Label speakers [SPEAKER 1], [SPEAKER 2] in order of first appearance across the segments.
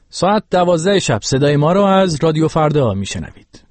[SPEAKER 1] ساعت 12 شب صدای ما رو از رادیو فردا میشنوید.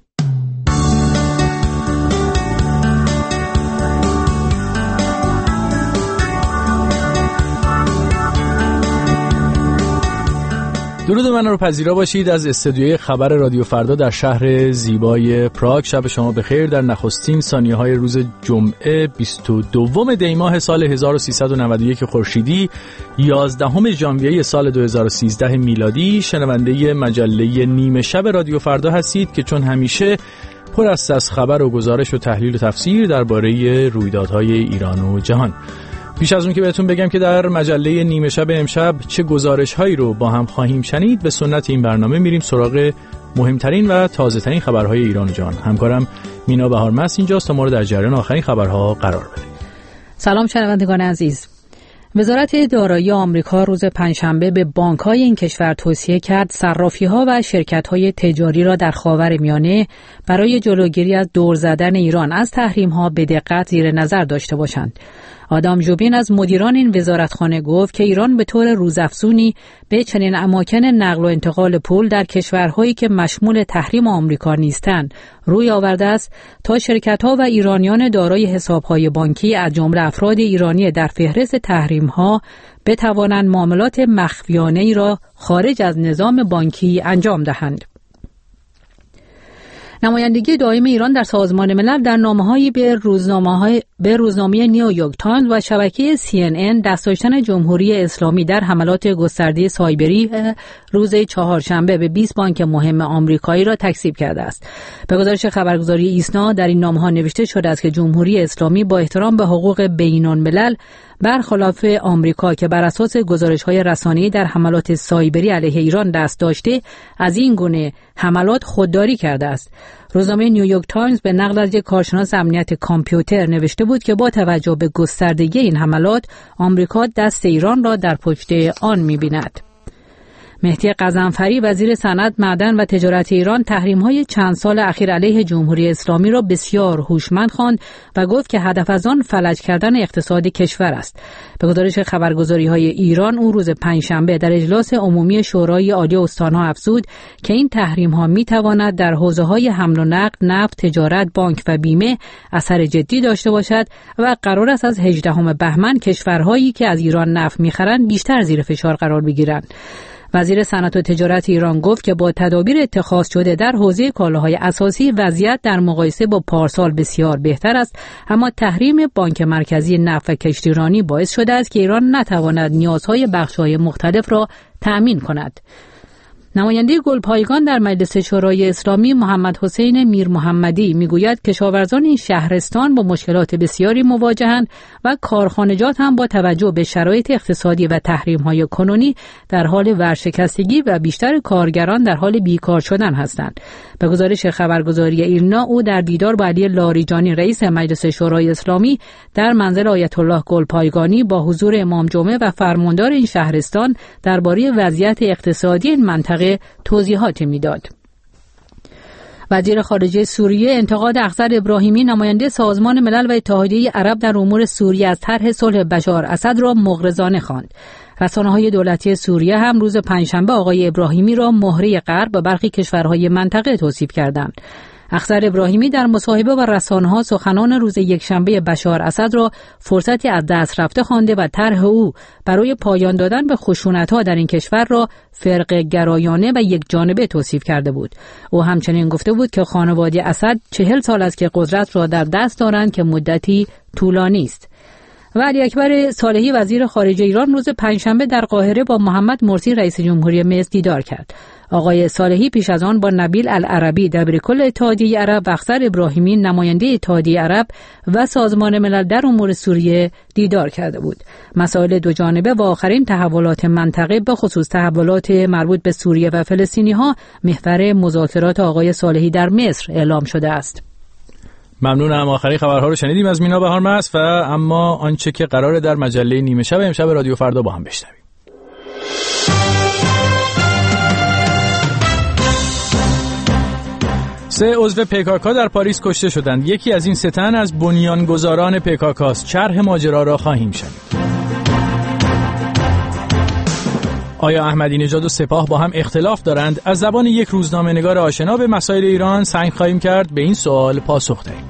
[SPEAKER 1] درود من رو پذیرا باشید از استودیوی خبر رادیو فردا در شهر زیبای پراگ. شب شما بخیر. در نخستین ثانیه‌های روز جمعه 22 دی ماه سال 1391 خورشیدی 11 ژانویه سال 2013 میلادی شنونده مجله نیمه شب رادیو فردا هستید که چون همیشه پر است از خبر و گزارش و تحلیل و تفسیر درباره رویدادهای ایران و جهان. پیش از اون که بهتون بگم که در مجله نیمه شب امشب چه گزارش‌هایی رو با هم خواهیم شنید، به سنت این برنامه میریم سراغ مهمترین و تازه‌ترین خبرهای ایران و جهان. همکارم مینا بهارمست اینجاست تا ما رو در جریان آخرین خبرها قرار بده.
[SPEAKER 2] سلام شنوندگان عزیز. وزارت دارایی آمریکا روز پنجشنبه به بانک‌های این کشور توصیه کرد صرافی‌ها و شرکت‌های تجاری را در خاورمیانه برای جلوگیری از دور زدن ایران از تحریم‌ها به دقت زیر نظر داشته باشند. آدام ژوبین از مدیران این وزارتخانه گفت که ایران به طور روزافزونی به چنین اماکن نقل و انتقال پول در کشورهایی که مشمول تحریم آمریکا نیستند روی آورده است تا شرکت‌ها و ایرانیان دارای حساب‌های بانکی از جمله افراد ایرانی در فهرست تحریم‌ها بتوانند معاملات مخفیانه‌ای را خارج از نظام بانکی انجام دهند. نمایندگی دائم ایران در سازمان ملل در نامه‌هایی به روزنامه نیویورک تایمز و شبکه CNN دست داشتن جمهوری اسلامی در حملات گسترده سایبری روز چهارشنبه به 20 بانک مهم آمریکایی را تکذیب کرده است. به گزارش خبرگزاری ایسنا در این نامه‌ها نوشته شده است که جمهوری اسلامی با احترام به حقوق بین‌الملل برخلاف آمریکا که بر اساس گزارش‌های رسانه‌ای در حملات سایبری علیه ایران دست داشته، از این گونه حملات خودداری کرده است. روزنامه نیویورک تایمز به نقل از یک کارشناس امنیت کامپیوتر نوشته بود که با توجه به گستردگی این حملات، آمریکا دست ایران را در پشت آن می‌بیند. مهدی غضنفری وزیر صنعت، معدن و تجارت ایران تحریم‌های چند سال اخیر علیه جمهوری اسلامی را بسیار هوشمند خواند و گفت که هدف از آن فلج کردن اقتصاد کشور است. به گزارش خبرگزاری‌های ایران او روز پنجشنبه در اجلاس عمومی شورای عالی استان‌ها افزود که این تحریم‌ها می‌تواند در حوزه‌های حمل و نقل، نفت، تجارت، بانک و بیمه اثر جدی داشته باشد و قرار است از 18 بهمن کشورهایی که از ایران نفت می‌خرند بیشتر زیر فشار قرار بگیرند. وزیر صنعت و تجارت ایران گفت که با تدابیر اتخاذ شده در حوزه کالاهای اساسی وضعیت در مقایسه با پارسال بسیار بهتر است، اما تحریم بانک مرکزی نفت و کشتیرانی باعث شده است که ایران نتواند نیازهای بخش‌های مختلف را تأمین کند. نماینده گلپایگان در مجلس شورای اسلامی محمد حسین میر محمدی میگوید کشاورزان این شهرستان با مشکلات بسیاری مواجهند و کارخانجات هم با توجه به شرایط اقتصادی و تحریم‌های کنونی در حال ورشکستگی و بیشتر کارگران در حال بیکار شدن هستند. به گزارش خبرگزاری ایرنا او در دیدار با علی لاریجانی رئیس مجلس شورای اسلامی در منزل آیت الله گلپایگانی با حضور امام جمعه و فرماندار این شهرستان درباره وضعیت اقتصادی این منطقه توضیحاتی میداد. وزیر خارجه سوریه انتقاد اخضر ابراهیمی نماینده سازمان ملل و اتحادیه عرب در امور سوریه از طرح صلح بشار اسد را مغرضانه خواند. رسانه‌های دولتی سوریه هم روز پنجشنبه آقای ابراهیمی را مهره غرب و برخی کشورهای منطقه توصیف کردند. اخضر ابراهیمی در مصاحبه با رسانه‌ها سخنان روز یکشنبه بشار اسد را فرصتی از دست رفته خوانده و طرح او برای پایان دادن به خشونت‌ها در این کشور را فرقه گرایانه و یک جانبه توصیف کرده بود. او همچنین گفته بود که خانواده اسد 40 سال است که قدرت را در دست دارند که مدتی طولانی است. و علی اکبر صالحی وزیر خارجه ایران روز پنجشنبه در قاهره با محمد مرسی رئیس جمهوری مصر دیدار کرد. آقای صالحی پیش از آن با نبیل العربی دبیرکل اتحادیه عرب و اخضر ابراهیمی نماینده اتحادیه عرب و سازمان ملل در امور سوریه دیدار کرده بود. مسائل دو جانبه و آخرین تحولات منطقه به خصوص تحولات مربوط به سوریه و فلسطینی‌ها محور مذاکرات آقای صالحی در مصر اعلام شده است.
[SPEAKER 1] ممنونم. آخرین خبرها رو شنیدیم از مینا بهارمست و اما آنچه که قراره در مجله نیمه شب امشب رادیو فردا با هم بشنویم. 3 عضو PKK در پاریس کشته شدند. یکی از این 3 تن از بنیانگذاران PKK است. شرح ماجرا را خواهیم شنید. آیا احمدی نژاد و سپاه با هم اختلاف دارند؟ از زبان یک روزنامه‌نگار آشنا به مسائل ایران سعی خواهیم کرد به این سوال پاسخ دهیم.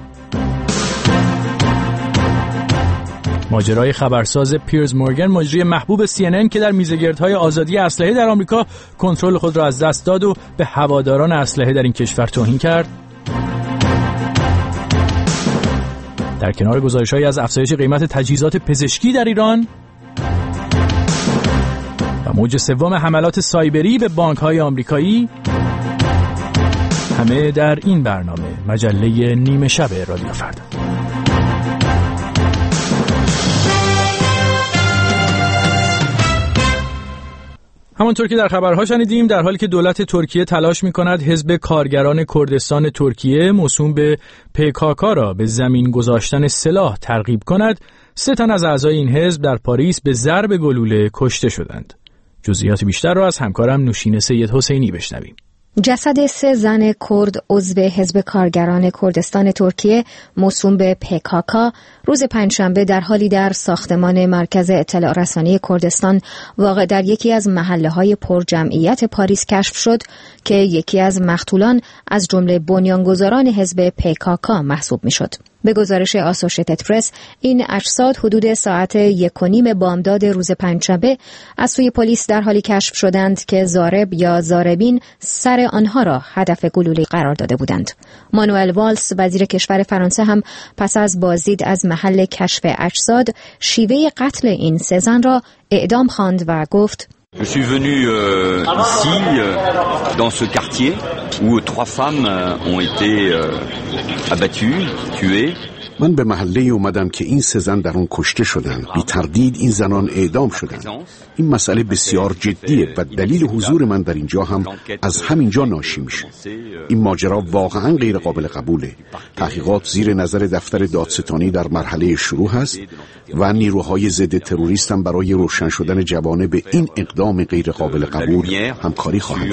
[SPEAKER 1] ماجرای خبرساز پیرز مورگن، مجری محبوب CNN که در میزگردهای آزادی اسلحه در آمریکا کنترل خود را از دست داد و به هواداران اسلحه در این کشور توهین کرد. در کنار گزارش‌هایی از افزایش قیمت تجهیزات پزشکی در ایران و موج سوم حملات سایبری به بانک‌های آمریکایی، همه در این برنامه مجله نیمه شب رادیو فردا. همانطور که در خبرها شنیدیم، در حالی که دولت ترکیه تلاش می‌کند حزب کارگران کردستان ترکیه موسوم به PKK را به زمین گذاشتن سلاح ترغیب کند، 3 تن از اعضای این حزب در پاریس به ضرب گلوله کشته شدند. جزئیات بیشتر را از همکارم نوشین سید حسینی بشنویم.
[SPEAKER 3] جسد 3 زن کرد عضو حزب کارگران کردستان ترکیه موسوم به PKK روز پنجشنبه در حالی در ساختمان مرکز اطلاع رسانی کردستان واقع در یکی از محله‌های پرجمعیت پاریس کشف شد که یکی از مقتولان از جمله بنیانگذاران حزب PKK محسوب می‌شد. به گزارش آسوشیتد پرس، این اجساد حدود ساعت 1:30 بامداد روز پنجشنبه از سوی پلیس در حالی کشف شدند که ضارب یا ضاربین سر آنها را هدف گلوله قرار داده بودند. مانوئل والس، وزیر کشور فرانسه، هم پس از بازدید از محل کشف اجساد شیوه قتل این 3 زن را اعدام خواند و گفت:
[SPEAKER 4] Je suis venu ici dans ce quartier où 3 femmes ont été abattues, tuées.
[SPEAKER 5] من به محله اومدم که این 3 زن در اون کشته شدند. بی تردید این زنان اعدام شدند. این مسئله بسیار جدیه و دلیل حضور من در اینجا هم از همینجا ناشی میشه. این ماجرا واقعا غیر قابل قبوله. تحقیقات زیر نظر دفتر دادستانی در مرحله شروع هست و نیروهای ضد تروریست هم برای روشن شدن جوانب این اقدام غیر قابل قبول همکاری خواهند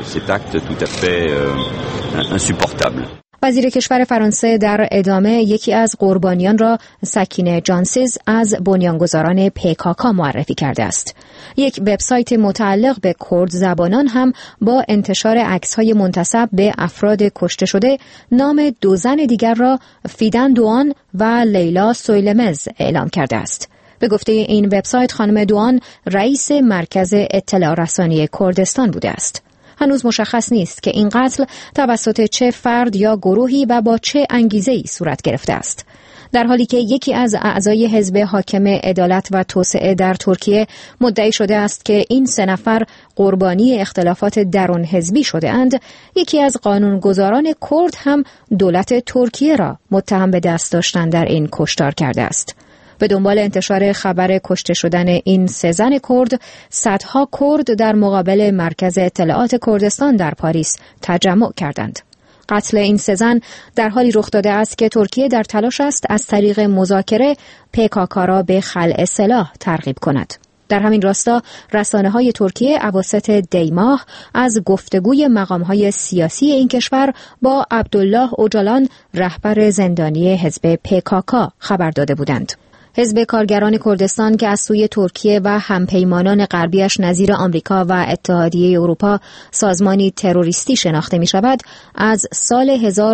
[SPEAKER 5] کرد.
[SPEAKER 3] وزیر کشور فرانسه در ادامه یکی از قربانیان را سکینه جانسیز از بنیانگذاران PKK معرفی کرده است. یک وبسایت متعلق به کرد زبانان هم با انتشار عکس‌های منتسب به افراد کشته شده نام 2 زن دیگر را فیدن دوان و لیلا سویلمز اعلام کرده است. به گفته این وبسایت، خانم دوان رئیس مرکز اطلاع رسانی کردستان بوده است. هنوز مشخص نیست که این قتل توسط چه فرد یا گروهی و با چه انگیزه‌ای صورت گرفته است. در حالی که یکی از اعضای حزب حاکم عدالت و توسعه در ترکیه مدعی شده است که این 3 نفر قربانی اختلافات درون حزبی شده اند، یکی از قانونگذاران کرد هم دولت ترکیه را متهم به دست داشتن در این کشتار کرده است. به دنبال انتشار خبر کشته شدن این 3 زن کرد، صدها کرد در مقابل مرکز اطلاعات کردستان در پاریس تجمع کردند. قتل این 3 زن در حالی رخ داده است که ترکیه در تلاش است از طریق مذاکره PKK را به خلع سلاح ترغیب کند. در همین راستا رسانه‌های ترکیه اواسط دی ماه از گفتگوی مقام‌های سیاسی این کشور با عبدالله اوجالان، رهبر زندانی حزب PKK خبر داده بودند. حزب کارگران کردستان که از سوی ترکیه و همپیمانان غربیش نظیر آمریکا و اتحادیه اروپا سازمانی تروریستی شناخته می شود، از سال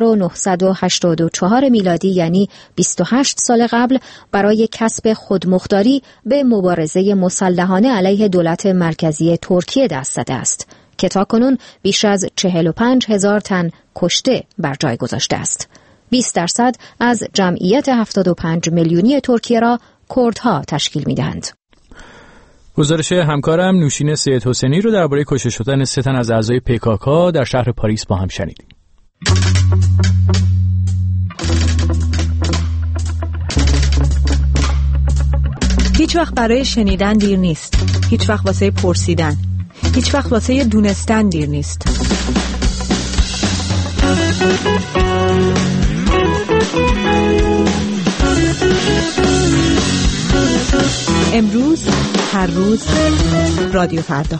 [SPEAKER 3] 1984 میلادی، یعنی 28 سال قبل، برای کسب خودمختاری به مبارزه مسلحانه علیه دولت مرکزی ترکیه دست زده است که تاکنون بیش از 45,000 تن کشته بر جای گذاشته است. 20% از جمعیت 75 میلیونی ترکیه را کردها تشکیل می‌دهند.
[SPEAKER 1] گزارش همکارم نوشین سید حسینی رو درباره کشته شدن 3 تن از اعضای PKK در شهر پاریس با هم شنیدیم.
[SPEAKER 2] هیچ وقت برای شنیدن دیر نیست. هیچ وقت واسه پرسیدن. هیچ وقت واسه دونستن دیر نیست. امروز، هر روز، رادیو فردا.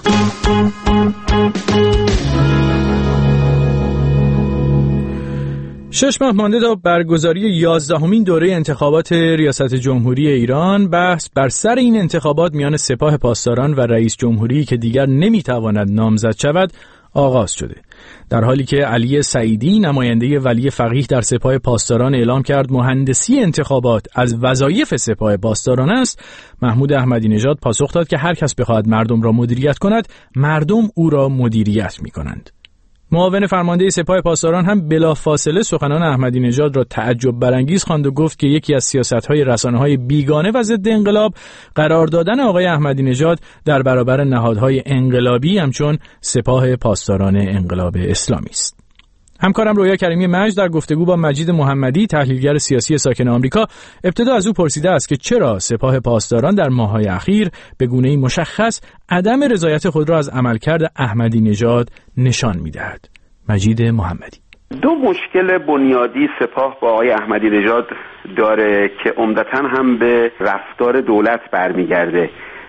[SPEAKER 1] 6 ماه مانده تا برگزاری 11مین دوره انتخابات ریاست جمهوری ایران، بحث بر سر این انتخابات میان سپاه پاسداران و رئیس جمهوری که دیگر نمیتواند نامزد شود آغاز شده. در حالی که علی سعیدی نماینده ولی فقیه در سپاه پاسداران اعلام کرد مهندسی انتخابات از وظایف سپاه پاسداران است، محمود احمدی نژاد پاسخ داد که هر کس بخواهد مردم را مدیریت کند، مردم او را مدیریت می‌کنند. معاون فرمانده سپاه پاسداران هم بلافاصله سخنان احمدی نژاد را تعجب برانگیز خواند و گفت که یکی از سیاست‌های رسانه‌های بیگانه و ضد انقلاب قرار دادن آقای احمدی نژاد در برابر نهادهای انقلابی همچون سپاه پاسداران انقلاب اسلامی است. همکارم رویا کریمی مجد در گفتگو با مجید محمدی، تحلیلگر سیاسی ساکن آمریکا، ابتدا از او پرسیده است که چرا سپاه پاسداران در ماه‌های اخیر به گونه‌ای مشخص عدم رضایت خود را از عملکرد احمدی نژاد نشان می‌دهد. مجید محمدی:
[SPEAKER 6] دو مشکل بنیادی سپاه با آقای احمدی نژاد داره که عمدتاً هم به رفتار دولت برمیگرده.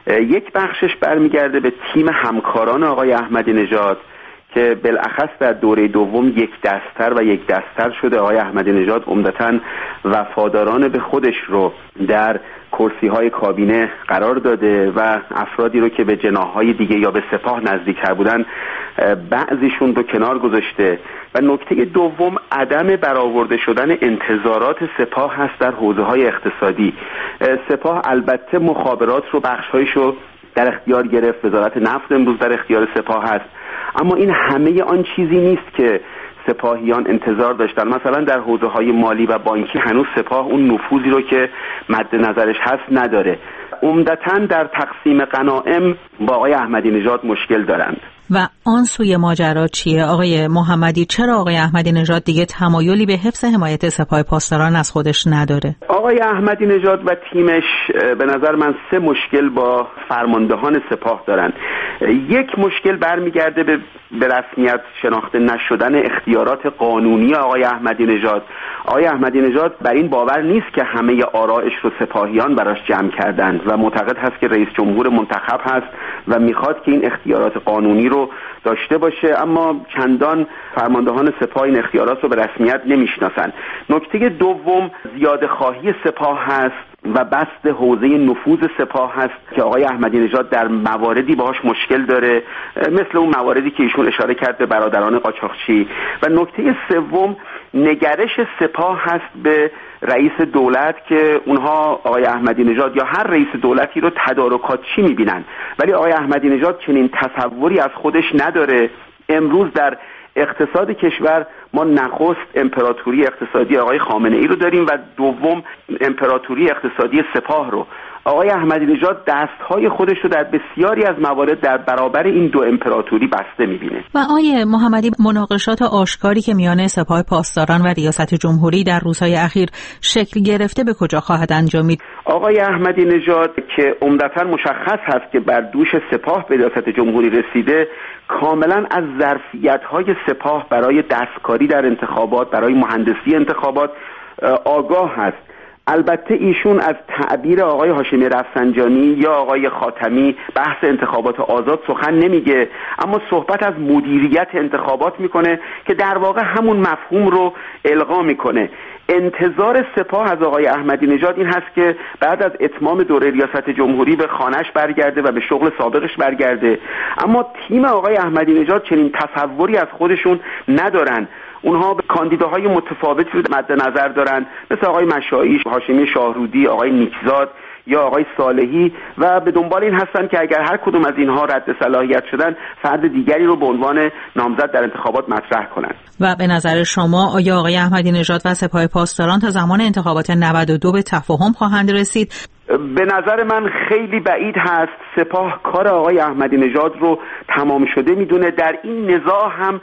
[SPEAKER 6] یک بخشش برمیگرده به تیم همکاران آقای احمدی نژاد که بالاخص در دوره دوم یک دستر و یک دستر شده. آقای احمدی نژاد عمدتاً وفاداران به خودش رو در کرسی‌های کابینه قرار داده و افرادی رو که به جناح‌های دیگه یا به سپاه نزدیک‌تر بودن بعضیشون رو کنار گذاشته. و نکته دوم عدم برآورده شدن انتظارات سپاه هست در حوزه‌های اقتصادی. سپاه البته مخابرات رو بخش‌هایشو در اختیار گرفت، وزارت نفت امروز در اختیار سپاه هست، اما این همه آن چیزی نیست که سپاهیان انتظار داشتن. مثلا در حوزه‌های مالی و بانکی هنوز سپاه اون نفوذی رو که مد نظرش هست نداره. عمدتاً در تقسیم غنایم با آقای احمدی نژاد مشکل دارند.
[SPEAKER 2] و آن سوی ماجرا چیه آقای محمدی؟ چرا آقای احمدی نژاد دیگه تمایلی به حفظ حمایت سپاه پاسداران از خودش نداره؟
[SPEAKER 6] آقای احمدی نژاد و تیمش به نظر من 3 مشکل با فرماندهان سپاه دارن. یک مشکل برمیگرده به رسمیت شناخته نشدن اختیارات قانونی آقای احمدی نژاد. آقای احمدی نژاد بر این باور نیست که همه آرائش رو سپاهیان براش جمع کردند و معتقد هست که رئیس جمهور منتخب هست و میخواد که این اختیارات قانونی رو داشته باشه، اما چندان فرماندهان سپاه این اختیارات رو به رسمیت نمیشناسن. نکته دوم زیاده خواهی سپاه هست و بسط حوزه نفوذ سپاه هست که آقای احمدی نژاد در مواردی باهاش مشکل داره، مثل اون مواردی که ایشون اشاره کرد به برادران قاچاقچی. و نکته سوم نگرش سپاه هست به رئیس دولت که اونها آقای احمدی نژاد یا هر رئیس دولتی رو تدارکات چی میبینن، ولی آقای احمدی نژاد چنین تصوری از خودش نداره. امروز در اقتصاد کشور ما نخست امپراتوری اقتصادی آقای خامنه ای رو داریم و دوم امپراتوری اقتصادی سپاه رو. آقای احمدی نژاد دستهای خودش رو در بسیاری از موارد در برابر این دو امپراتوری بسته می‌بینه.
[SPEAKER 2] و آقای محمدی مناقشات آشکاری که میان سپاه پاسداران و ریاست جمهوری در روزهای اخیر شکل گرفته به کجا خواهد انجامید؟
[SPEAKER 6] آقای احمدی نژاد که عمدتاً مشخص هست که بر دوش سپاه به ریاست جمهوری رسیده، کاملاً از ظرفیت‌های سپاه برای دستکاری در انتخابات، برای مهندسی انتخابات آگاه هست. البته ایشون از تعبیر آقای هاشمی رفسنجانی یا آقای خاتمی بحث انتخابات آزاد سخن نمیگه، اما صحبت از مدیریت انتخابات میکنه که در واقع همون مفهوم رو القا میکنه. انتظار سپاه از آقای احمدی نژاد این هست که بعد از اتمام دوره ریاست جمهوری به خانه‌اش برگرده و به شغل سابقش برگرده، اما تیم آقای احمدی نژاد چنین تصوری از خودشون ندارن. اونها کاندیداهای متفاوتی رو مد نظر دارن، مثل آقای مشایی، هاشمی شاهرودی، آقای نیکزاد یا آقای صالحی، و به دنبال این هستن که اگر هر کدوم از اینها رد صلاحیت شدن فرد دیگری رو به عنوان نامزد در انتخابات مطرح کنن.
[SPEAKER 2] و به نظر شما آیا آقای احمدی نژاد و سپاه پاسداران تا زمان انتخابات 92 به تفاهم خواهند رسید؟
[SPEAKER 6] به نظر من خیلی بعید هست. سپاه کار آقای احمدی نژاد رو تمام شده میدونه. در این نزاع هم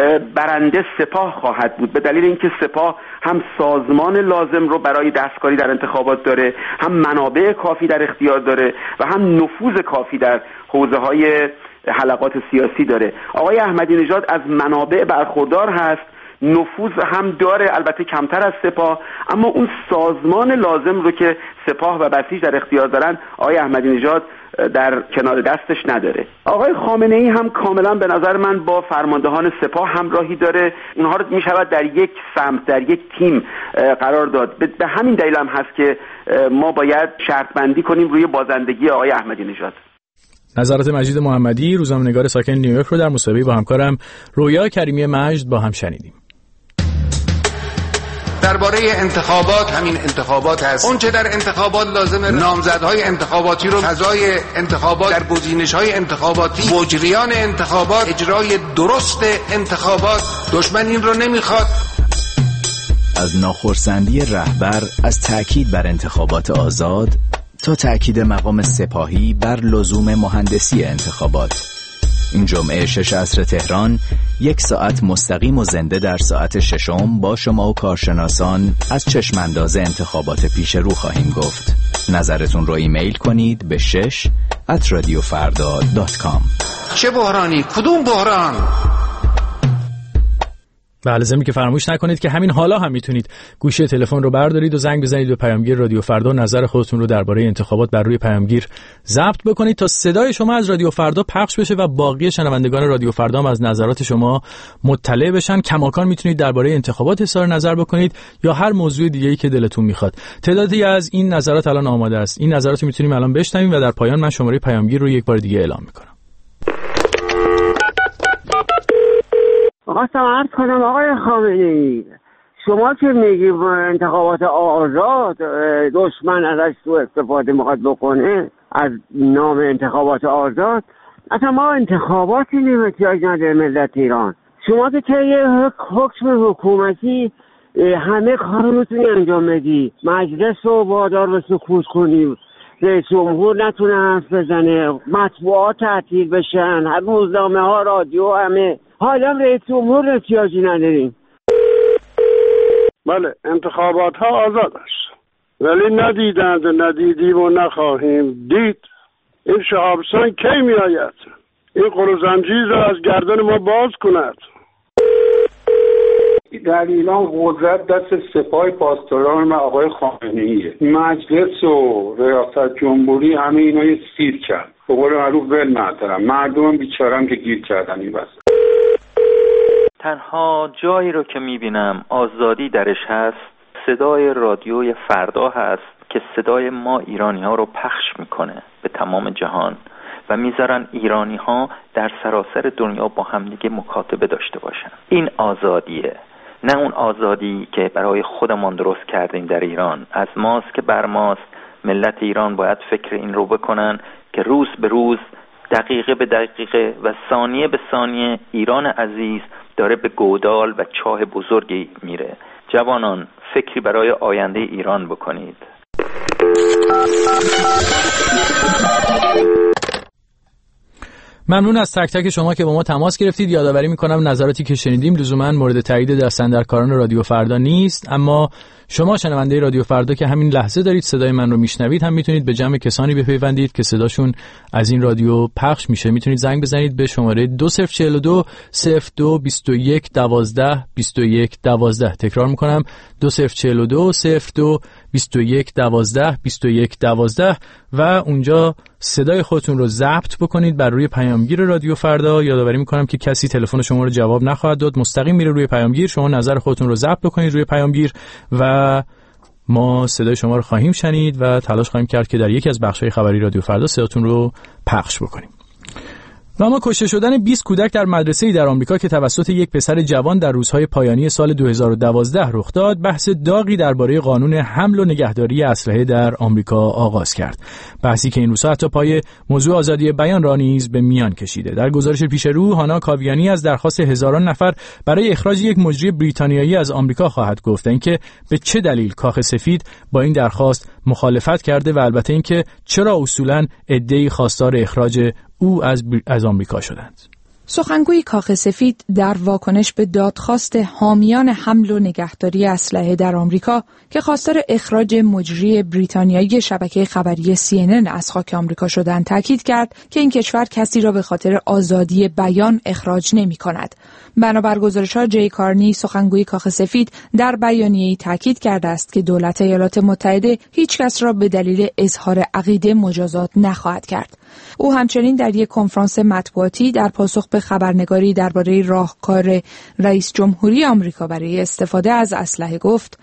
[SPEAKER 6] برنده سپاه خواهد بود، به دلیل اینکه سپاه هم سازمان لازم رو برای دستکاری در انتخابات داره، هم منابع کافی در اختیار داره و هم نفوذ کافی در حوزه‌های حلقات سیاسی داره. آقای احمدی نژاد از منابع برخوردار هست، نفوذ هم داره، البته کمتر از سپاه، اما اون سازمان لازم رو که سپاه و بسیج در اختیار دارن آقای احمدی نژاد در کنار دستش نداره. آقای خامنه‌ای هم کاملا به نظر من با فرماندهان سپاه همراهی داره. اونها رو میشود در یک سمت، در یک تیم قرار داد. به همین دلیل هم هست که ما باید شرط بندی کنیم روی بازندگی آقای احمدی نژاد.
[SPEAKER 1] نظرات مجید محمدی، روزنامه‌نگار ساکن نیویورک رو در مصاحبه‌ای با همکارم رویا کریمی مجد با هم شنیدیم.
[SPEAKER 7] درباره انتخابات، همین انتخابات هست. اون چه در انتخابات لازمه نامزدهای انتخاباتی رو فضای انتخابات در گزینش‌های انتخاباتی، مجریان انتخابات، اجرای درست انتخابات، دشمن این رو نمیخواد.
[SPEAKER 8] از ناخرسندی رهبر از تأکید بر انتخابات آزاد تا تأکید مقام سپاهی بر لزوم مهندسی انتخابات. این جمعه 6 عصر تهران 1 ساعت مستقیم و زنده در ساعت 6 با شما و کارشناسان از چشمانداز انتخابات پیش رو خواهیم گفت. نظرتون رو ایمیل کنید به 6@radiofarda.com.
[SPEAKER 7] چه بحرانی؟ کدوم بحران؟
[SPEAKER 1] بله، ضمن که فراموش نکنید که همین حالا هم میتونید گوشی تلفن رو بردارید و زنگ بزنید به پیامگیر رادیو فردا و نظر خودتون رو درباره انتخابات بر روی پیامگیر ضبط بکنید تا صدای شما از رادیو فردا پخش بشه و باقی شنوندگان رادیو فردا هم از نظرات شما مطلع بشن. کماکان میتونید درباره انتخابات اظهار نظر بکنید یا هر موضوع دیگه‌ای که دلتون میخواد. تعدادی از این نظرات الان آماده است. این نظرات رو میتونیم الان بشنویم و در پایان من شماره پیامگیر رو یک بار دیگه اعلام میکنم.
[SPEAKER 9] خواستم عرض کنم آقای خامنه‌ای، شما که میگی انتخابات آزاد دشمن ازش سوء استفاده میخواد بکنه از نام انتخابات آزاد، اصلا ما انتخاباتی احتیاج نداره ملت ایران. شما که یه حکم حکومتی همه کار رو میتونی انجام بدی، مجلس رو وادار به سکوت کنی، رئیس جمهور نتونه حرف بزنه، مطبوعات تعطیل بشن، روزنامه ها، رادیو، همه. حالا رئیس جمهور احتیاجی نداریم.
[SPEAKER 10] بله، انتخابات ها آزاد است، ولی ندیدند و ندیدیم و نخواهیم دید. این شهابسان کی می آید این قل زنجیر را از گردن ما باز کند؟
[SPEAKER 11] در ایران قدرت دست سپاه پاسداران و آقای خامنه‌ایه. مجلس و ریاست جمهوری همه اینا یه سیر کرد. به قول معروف ول ندارم. مردم بیچاره‌ام که گیر کردن این واسه.
[SPEAKER 12] تنها جایی رو که میبینم آزادی درش هست صدای رادیوی فردا هست که صدای ما ایرانی ها رو پخش میکنه به تمام جهان و میذارن ایرانی ها در سراسر دنیا با همدیگه مکاتبه داشته باشن. این آزادیه، نه اون آزادی که برای خودمون درست کردیم در ایران. از ماست که بر ماست. ملت ایران باید فکر این رو بکنن که روز به روز، دقیقه به دقیقه و ثانیه به ثانیه ایران عزیز داره به گودال و چاه بزرگی میره. جوانان، فکری برای آینده ایران بکنید.
[SPEAKER 1] ممنون از تک تک شما که با ما تماس گرفتید. یادآوری میکنم نظراتی که شنیدیم لزوما مورد تایید دستاندرکاران رادیو فردا نیست، اما شما شنونده رادیو فردا که همین لحظه دارید صدای من رو میشنوید هم میتونید به جمع کسانی بپیوندید که صداشون از این رادیو پخش میشه. میتونید زنگ بزنید به شماره 2042 02 21 12 21 12. تکرار میکنم 2042 02 21 12 21 12 و اونجا صدای خودتون رو ضبط بکنید بر روی پیامگیر رادیو فردا. یادآوری میکنم که کسی تلفن شما رو جواب نخواهد داد، مستقیم میره روی پیامگیر. شما نظر خودتون رو ضبط بکنید روی پیامگیر و ما صدای شما رو خواهیم شنید و تلاش خواهیم کرد که در یکی از بخش‌های خبری رادیو فردا صداتون رو پخش بکنیم. و اما کشته شدن 20 کودک در مدرسه‌ای در آمریکا که توسط یک پسر جوان در روزهای پایانی سال 2012 رخ داد، بحث داغی درباره قانون حمل و نگهداری اسلحه در آمریکا آغاز کرد. بحثی که این روزها حتی پای موضوع آزادی بیان را نیز به میان کشیده. در گزارش پیش رو، هانا کاویانی از درخواست هزاران نفر برای اخراج یک مجری بریتانیایی از آمریکا خواهد گفت، اینکه به چه دلیل کاخ سفید با این درخواست مخالفت کرده و البته اینکه چرا اصولاً عده‌ای خواستار اخراج او از آمریکا شدند.
[SPEAKER 13] سخنگوی کاخ سفید در واکنش به دادخواست حامیان حمل و نگهداری اسلحه در آمریکا که خواستار اخراج مجری بریتانیایی شبکه خبری CNN از خاک آمریکا شدند تاکید کرد که این کشور کسی را به خاطر آزادی بیان اخراج نمی‌کند. بنابر گزارش‌ها جی کارنی سخنگوی کاخ سفید در بیانیه‌ای تاکید کرده است که دولت ایالات متحده هیچ کس را به دلیل اظهار عقیده مجازات نخواهد کرد. او همچنین در یک کنفرانس مطبوعاتی در پاسخ به خبرنگاری درباره راهکار رئیس جمهوری آمریکا برای استفاده از اسلحه گفت: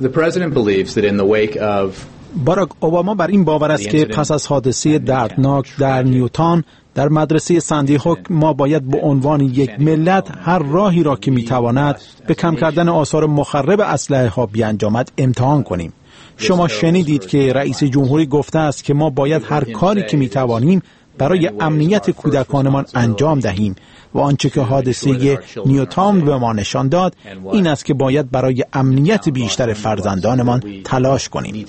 [SPEAKER 14] باراک اوباما بر این باور است که پس از حادثه دردناک در نیوتان در مدرسه سندی هوک ما باید به عنوان یک ملت هر راهی را که میتواند به کم کردن آثار مخرب اسلحه ها بیانجامد امتحان کنیم. شما شنیدید که رئیس جمهوری گفته است که ما باید هر کاری که میتوانیم برای امنیت کودکانمان انجام دهیم و آنچه که حادثه نیوتان به ما نشان داد این است که باید برای امنیت بیشتر فرزندانمان تلاش کنیم.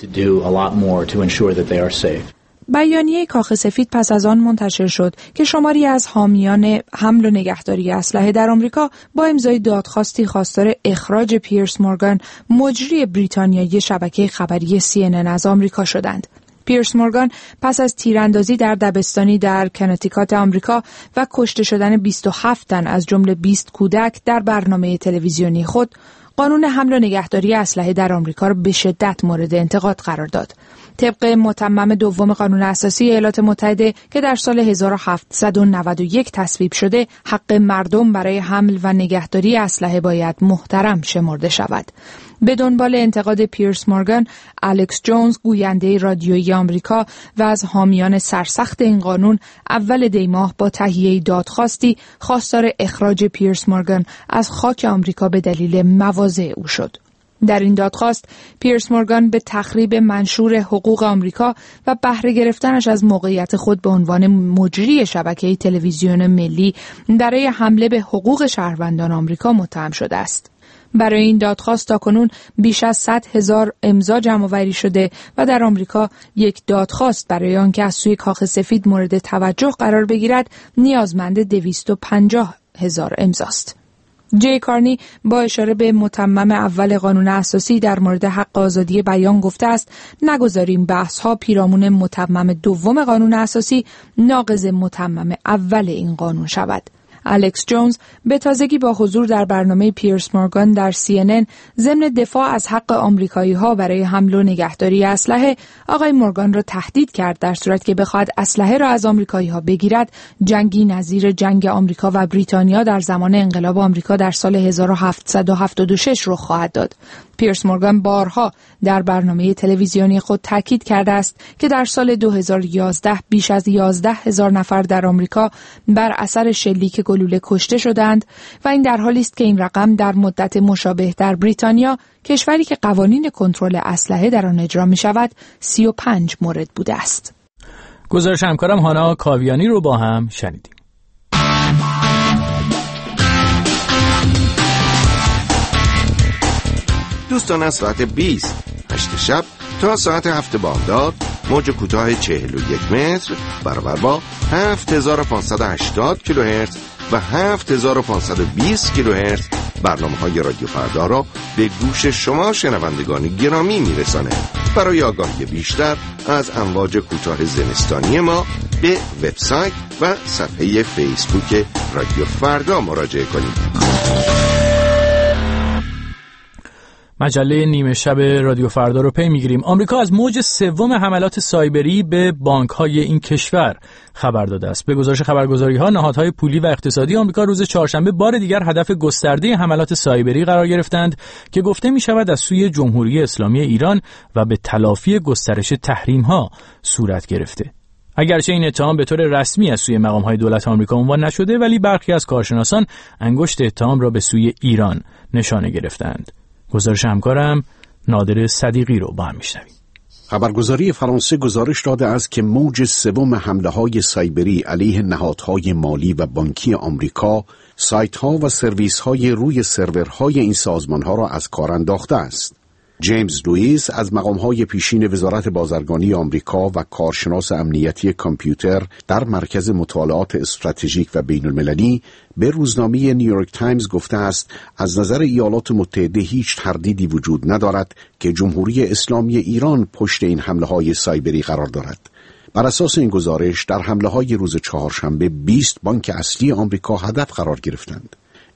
[SPEAKER 13] بیانیه کاخ سفید پس از آن منتشر شد که شماری از حامیان حمل و نگهداری اسلحه در آمریکا با امضای دادخواستی خواستار اخراج پیرس مورگان، مجری بریتانیایی شبکه خبری CNN از آمریکا شدند. پیرس مورگان پس از تیراندازی در دبستانی در کنتیکات آمریکا و کشته شدن 27 تن از جمله 20 کودک در برنامه تلویزیونی خود، قانون حمل و نگهداری اسلحه در آمریکا را به شدت مورد انتقاد قرار داد. طبق متمم دوم قانون اساسی ایالات متحده که در سال 1791 تصویب شده، حق مردم برای حمل و نگهداری اسلحه باید محترم شمرده شود. به دنبال انتقاد پیرس مورگان، الکس جونز، گوینده رادیویی آمریکا و از حامیان سرسخت این قانون، اول دی ماه با تهیه دادخواستی خواستار اخراج پیرس مورگان از خاک آمریکا به دلیل مواضع او شد. در این دادخواست، پیرس مورگان به تخریب منشور حقوق آمریکا و بهره گرفتنش از موقعیت خود به عنوان مجری شبکه تلویزیون ملی برای حمله به حقوق شهروندان آمریکا متهم شده است. برای این دادخواست تاکنون بیش از 100,000 امضا جمع‌آوری شده و در آمریکا یک دادخواست برای آنکه از سوی کاخ سفید مورد توجه قرار بگیرد نیازمند 250,000 امضاست. جی کارنی با اشاره به متمم اول قانون اساسی در مورد حق آزادی بیان گفته است: نگذاریم بحث‌ها پیرامون متمم دوم قانون اساسی ناقض متمم اول این قانون شود. الکس جونز به تازگی با حضور در برنامه پیرس مورگان در CNN ضمن دفاع از حق آمریکایی‌ها برای حمل و نگهداری اسلحه، آقای مورگان را تهدید کرد در صورت که بخواهد اسلحه را از آمریکایی‌ها بگیرد، جنگی نظیر جنگ آمریکا و بریتانیا در زمان انقلاب آمریکا در سال 1776 رخ خواهد داد. پیرس مورگان بارها در برنامه تلویزیونی خود تاکید کرده است که در سال 2011 بیش از 11,000 نفر در آمریکا بر اثر شلیک گلوله کشته شدند و این در حالی است که این رقم در مدت مشابه در بریتانیا، کشوری که قوانین کنترل اسلحه در آن اجرا می شود، 35 مورد بوده است.
[SPEAKER 1] گزارش همکارم هانا کاویانی رو با هم شنیدیم.
[SPEAKER 7] دوستان، از ساعت 20 8 شب تا ساعت 7 بامداد موج کوتاه 41 متر برابر با 7580 کیلوهرتز و 7520 کیلوهرتز برنامه‌های رادیو فردا را به گوش شما شنوندگان گرامی میرسانه. برای آگاهی بیشتر از امواج کوتاه زمستانی ما به وبسایت و صفحه فیسبوک رادیو فردا مراجعه کنید.
[SPEAKER 1] مجله نیمه شب رادیو فردا رو پی میگیریم. آمریکا از موج سوم حملات سایبری به بانک‌های این کشور خبر داده است. به گزارش خبرگزاری‌ها، نهادهای پولی و اقتصادی آمریکا روز چهارشنبه بار دیگر هدف گسترده حملات سایبری قرار گرفتند که گفته می‌شود از سوی جمهوری اسلامی ایران و به تلافی گسترش تحریم‌ها صورت گرفته. اگرچه این اتهام به طور رسمی از سوی مقام‌های دولت آمریکا عنوان نشده، ولی برخی از کارشناسان انگشت اتهام را به سوی ایران نشانه گرفتند. گزارش همکارم نادر صدیقی رو با هم میشنویم.
[SPEAKER 5] خبرگزاری فرانسه گزارش داده است که موج سوم حمله‌های سایبری علیه نهادهای مالی و بانکی آمریکا، سایت‌ها و سرویس‌های روی سرورهای این سازمان‌ها را از کار انداخته است. جیمز لوئیس از مقام‌های پیشین وزارت بازرگانی آمریکا و کارشناس امنیتی کامپیوتر در مرکز مطالعات استراتژیک و بین‌المللی به روزنامه نیویورک تایمز گفته است از نظر ایالات متحده هیچ تردیدی وجود ندارد که جمهوری اسلامی ایران پشت این حمله‌های سایبری قرار دارد. بر اساس این گزارش در حمله‌های روز چهارشنبه 20 بانک اصلی آمریکا هدف قرار گرفتند.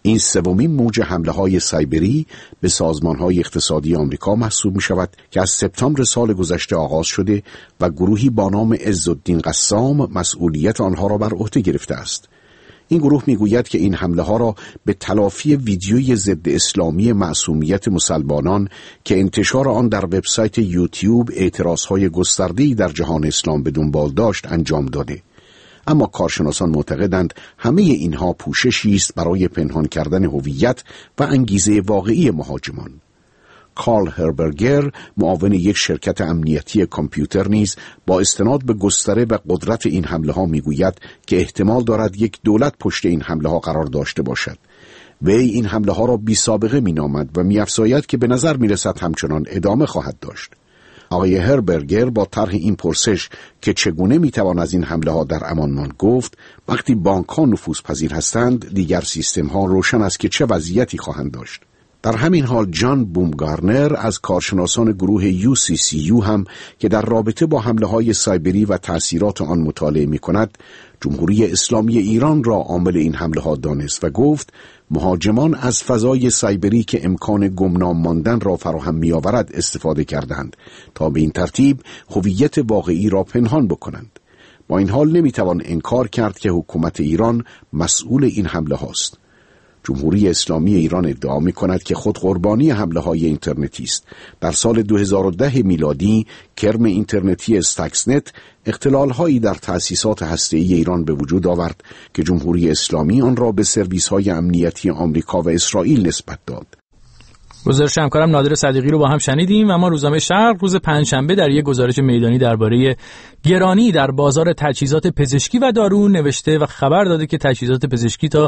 [SPEAKER 5] این سومین موج حمله‌های سایبری به سازمان‌های اقتصادی آمریکا محسوب می‌شود که از سپتامبر سال گذشته آغاز شده و گروهی با نام عزالدین قسام مسئولیت آنها را بر عهده گرفته است. این گروه میگوید که این حمله‌ها را به تلافی ویدیوی ضد اسلامی معصومیت مسلمانان که انتشار آن در وبسایت یوتیوب اعتراضهای گسترده‌ای در جهان اسلام به دنبال داشت انجام داده. اما کارشناسان معتقدند همه اینها پوششی است برای پنهان کردن هویت و انگیزه واقعی مهاجمان. کارل هربرگر، معاون یک شرکت امنیتی کامپیوتر نیز با استناد به گستره و قدرت این حمله ها میگوید که احتمال دارد یک دولت پشت این حمله ها قرار داشته باشد. وی این حمله ها را بی سابقه مینامد و می‌افزاید که به نظر میرسد همچنان ادامه خواهد داشت. آقای هربرگر با طرح این پرسش که چگونه میتوان از این حمله ها در امان ماند گفت وقتی بانک ها نفوذپذیر هستند دیگر سیستم ها روشن است که چه وضعیتی خواهند داشت. در همین حال جان بومگارنر از کارشناسان گروه UCCU هم که در رابطه با حمله های سایبری و تأثیرات آن مطالعه می کند جمهوری اسلامی ایران را عامل این حمله ها دانست و گفت مهاجمان از فضای سایبری که امکان گمنام ماندن را فراهم می آورد استفاده کردند تا به این ترتیب هویت واقعی را پنهان بکنند. با این حال نمی توان انکار کرد که حکومت ایران مسئول این حمله هاست. جمهوری اسلامی ایران ادعا می کند که خود قربانی حمله های اینترنتی است. در سال 2010 میلادی کرم اینترنتی استاکسنت اختلال هایی در تأسیسات هسته‌ای ایران به وجود آورد که جمهوری اسلامی آن را به سرویس های امنیتی آمریکا و اسرائیل نسبت داد.
[SPEAKER 1] گزارش همکارم نادر صدیقی رو با هم شنیدیم. اما روزنامه شرق روز پنجشنبه در یک گزارش میدانی درباره گرانی در بازار تجهیزات پزشکی و دارو نوشته و خبر داده که تجهیزات پزشکی تا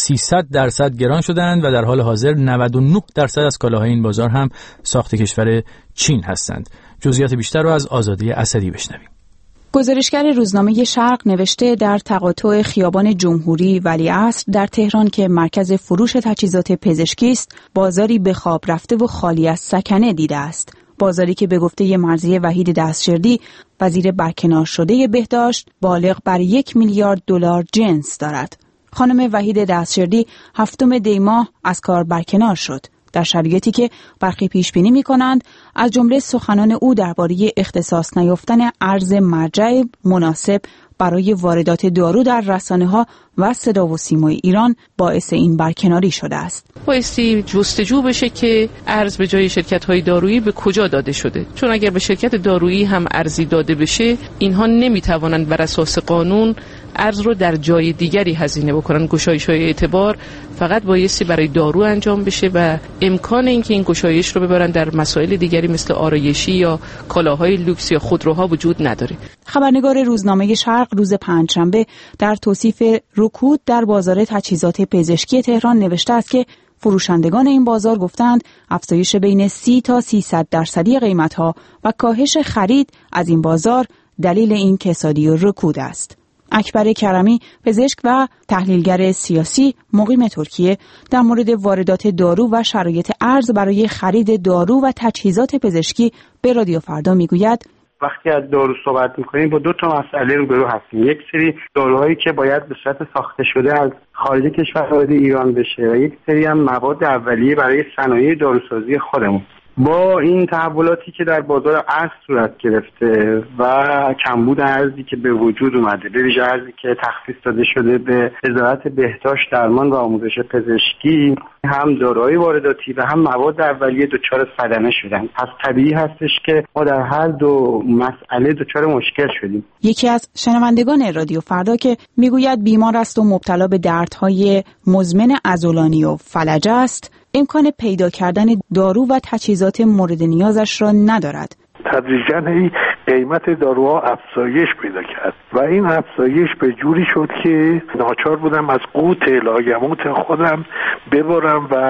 [SPEAKER 1] 300% گران شدند و در حال حاضر 99% از کالاهای این بازار هم ساخت کشور چین هستند. جزئیات بیشتر رو از آزاده اسدی بشنویم.
[SPEAKER 13] گزارشگر روزنامه شرق نوشته در تقاطع خیابان جمهوری ولیعصر در تهران که مرکز فروش تجهیزات پزشکی است، بازاری به خواب رفته و خالی از سکنه دیده است. بازاری که به گفته مرضیه وحید دستشردی وزیر برکنار شده بهداشت بالغ بر 1 میلیارد دلار جنس دارد. خانم وحید دستشردی 7 دی ماه از کار برکنار شد. در شرایطی که برخی پیش بینی می‌کنند از جمله سخنان او درباره اختصاص نیافتن ارز مرجع مناسب برای واردات دارو در رسانه‌ها و صدا و سیمای ایران باعث این برکناری شده است.
[SPEAKER 15] بایستی جستجو بشه که ارز به جای شرکت‌های دارویی به کجا داده شده، چون اگر به شرکت دارویی هم ارزی داده بشه اینها نمی‌توانند بر اساس قانون ارز رو در جای دیگری هزینه بکنن. گشایش‌های اعتبار فقط بایستی برای دارو انجام بشه و امکان اینکه این گشایش رو ببرن در مسائل دیگری مثل آرایشی یا کالاهای لوکس یا خودروها وجود نداره.
[SPEAKER 13] خبرنگار روزنامه شرق روز پنجشنبه در توصیف رکود در بازار تجهیزات پزشکی تهران نوشته است که فروشندگان این بازار گفتند افزایش بین 30 تا 300% قیمت‌ها و کاهش خرید از این بازار دلیل این کسادی و رکود است. اکبر کرمی، پزشک و تحلیلگر سیاسی مقیم ترکیه، در مورد واردات دارو و شرایط ارز برای خرید دارو و تجهیزات پزشکی به رادیو فردا میگوید
[SPEAKER 16] وقتی از دارو صحبت میکنیم با 2 مسئله روبرو هستیم. یک سری داروهایی که باید به صورت ساخته شده از خارج کشور وارد ایران بشه و یک سری هم مواد اولیه برای صنایع داروسازی خودمون. با این تحولاتی که در بازار ارز صورت گرفته و کمبود ارزی که به وجود اومده، به ویژه ارزی که تخصیص داده شده به وزارت بهداشت، درمان و آموزش پزشکی، هم داروهای وارداتی و هم مواد اولیه دچار صدمه شدن. پس طبیعی هستش که ما در هر دو مسئله دچار مشکل شدیم.
[SPEAKER 13] یکی از شنوندگان رادیو فردا که میگوید بیمار است و مبتلا به دردهای مزمن عضلانی و فلج است، امکان پیدا کردن دارو و تجهیزات مورد نیازش را ندارد.
[SPEAKER 17] تدریجاً قیمت داروها افزایش پیدا کرد و این افزایش به جوری شد که ناچار بودم از قوت لاگموت خودم ببرم و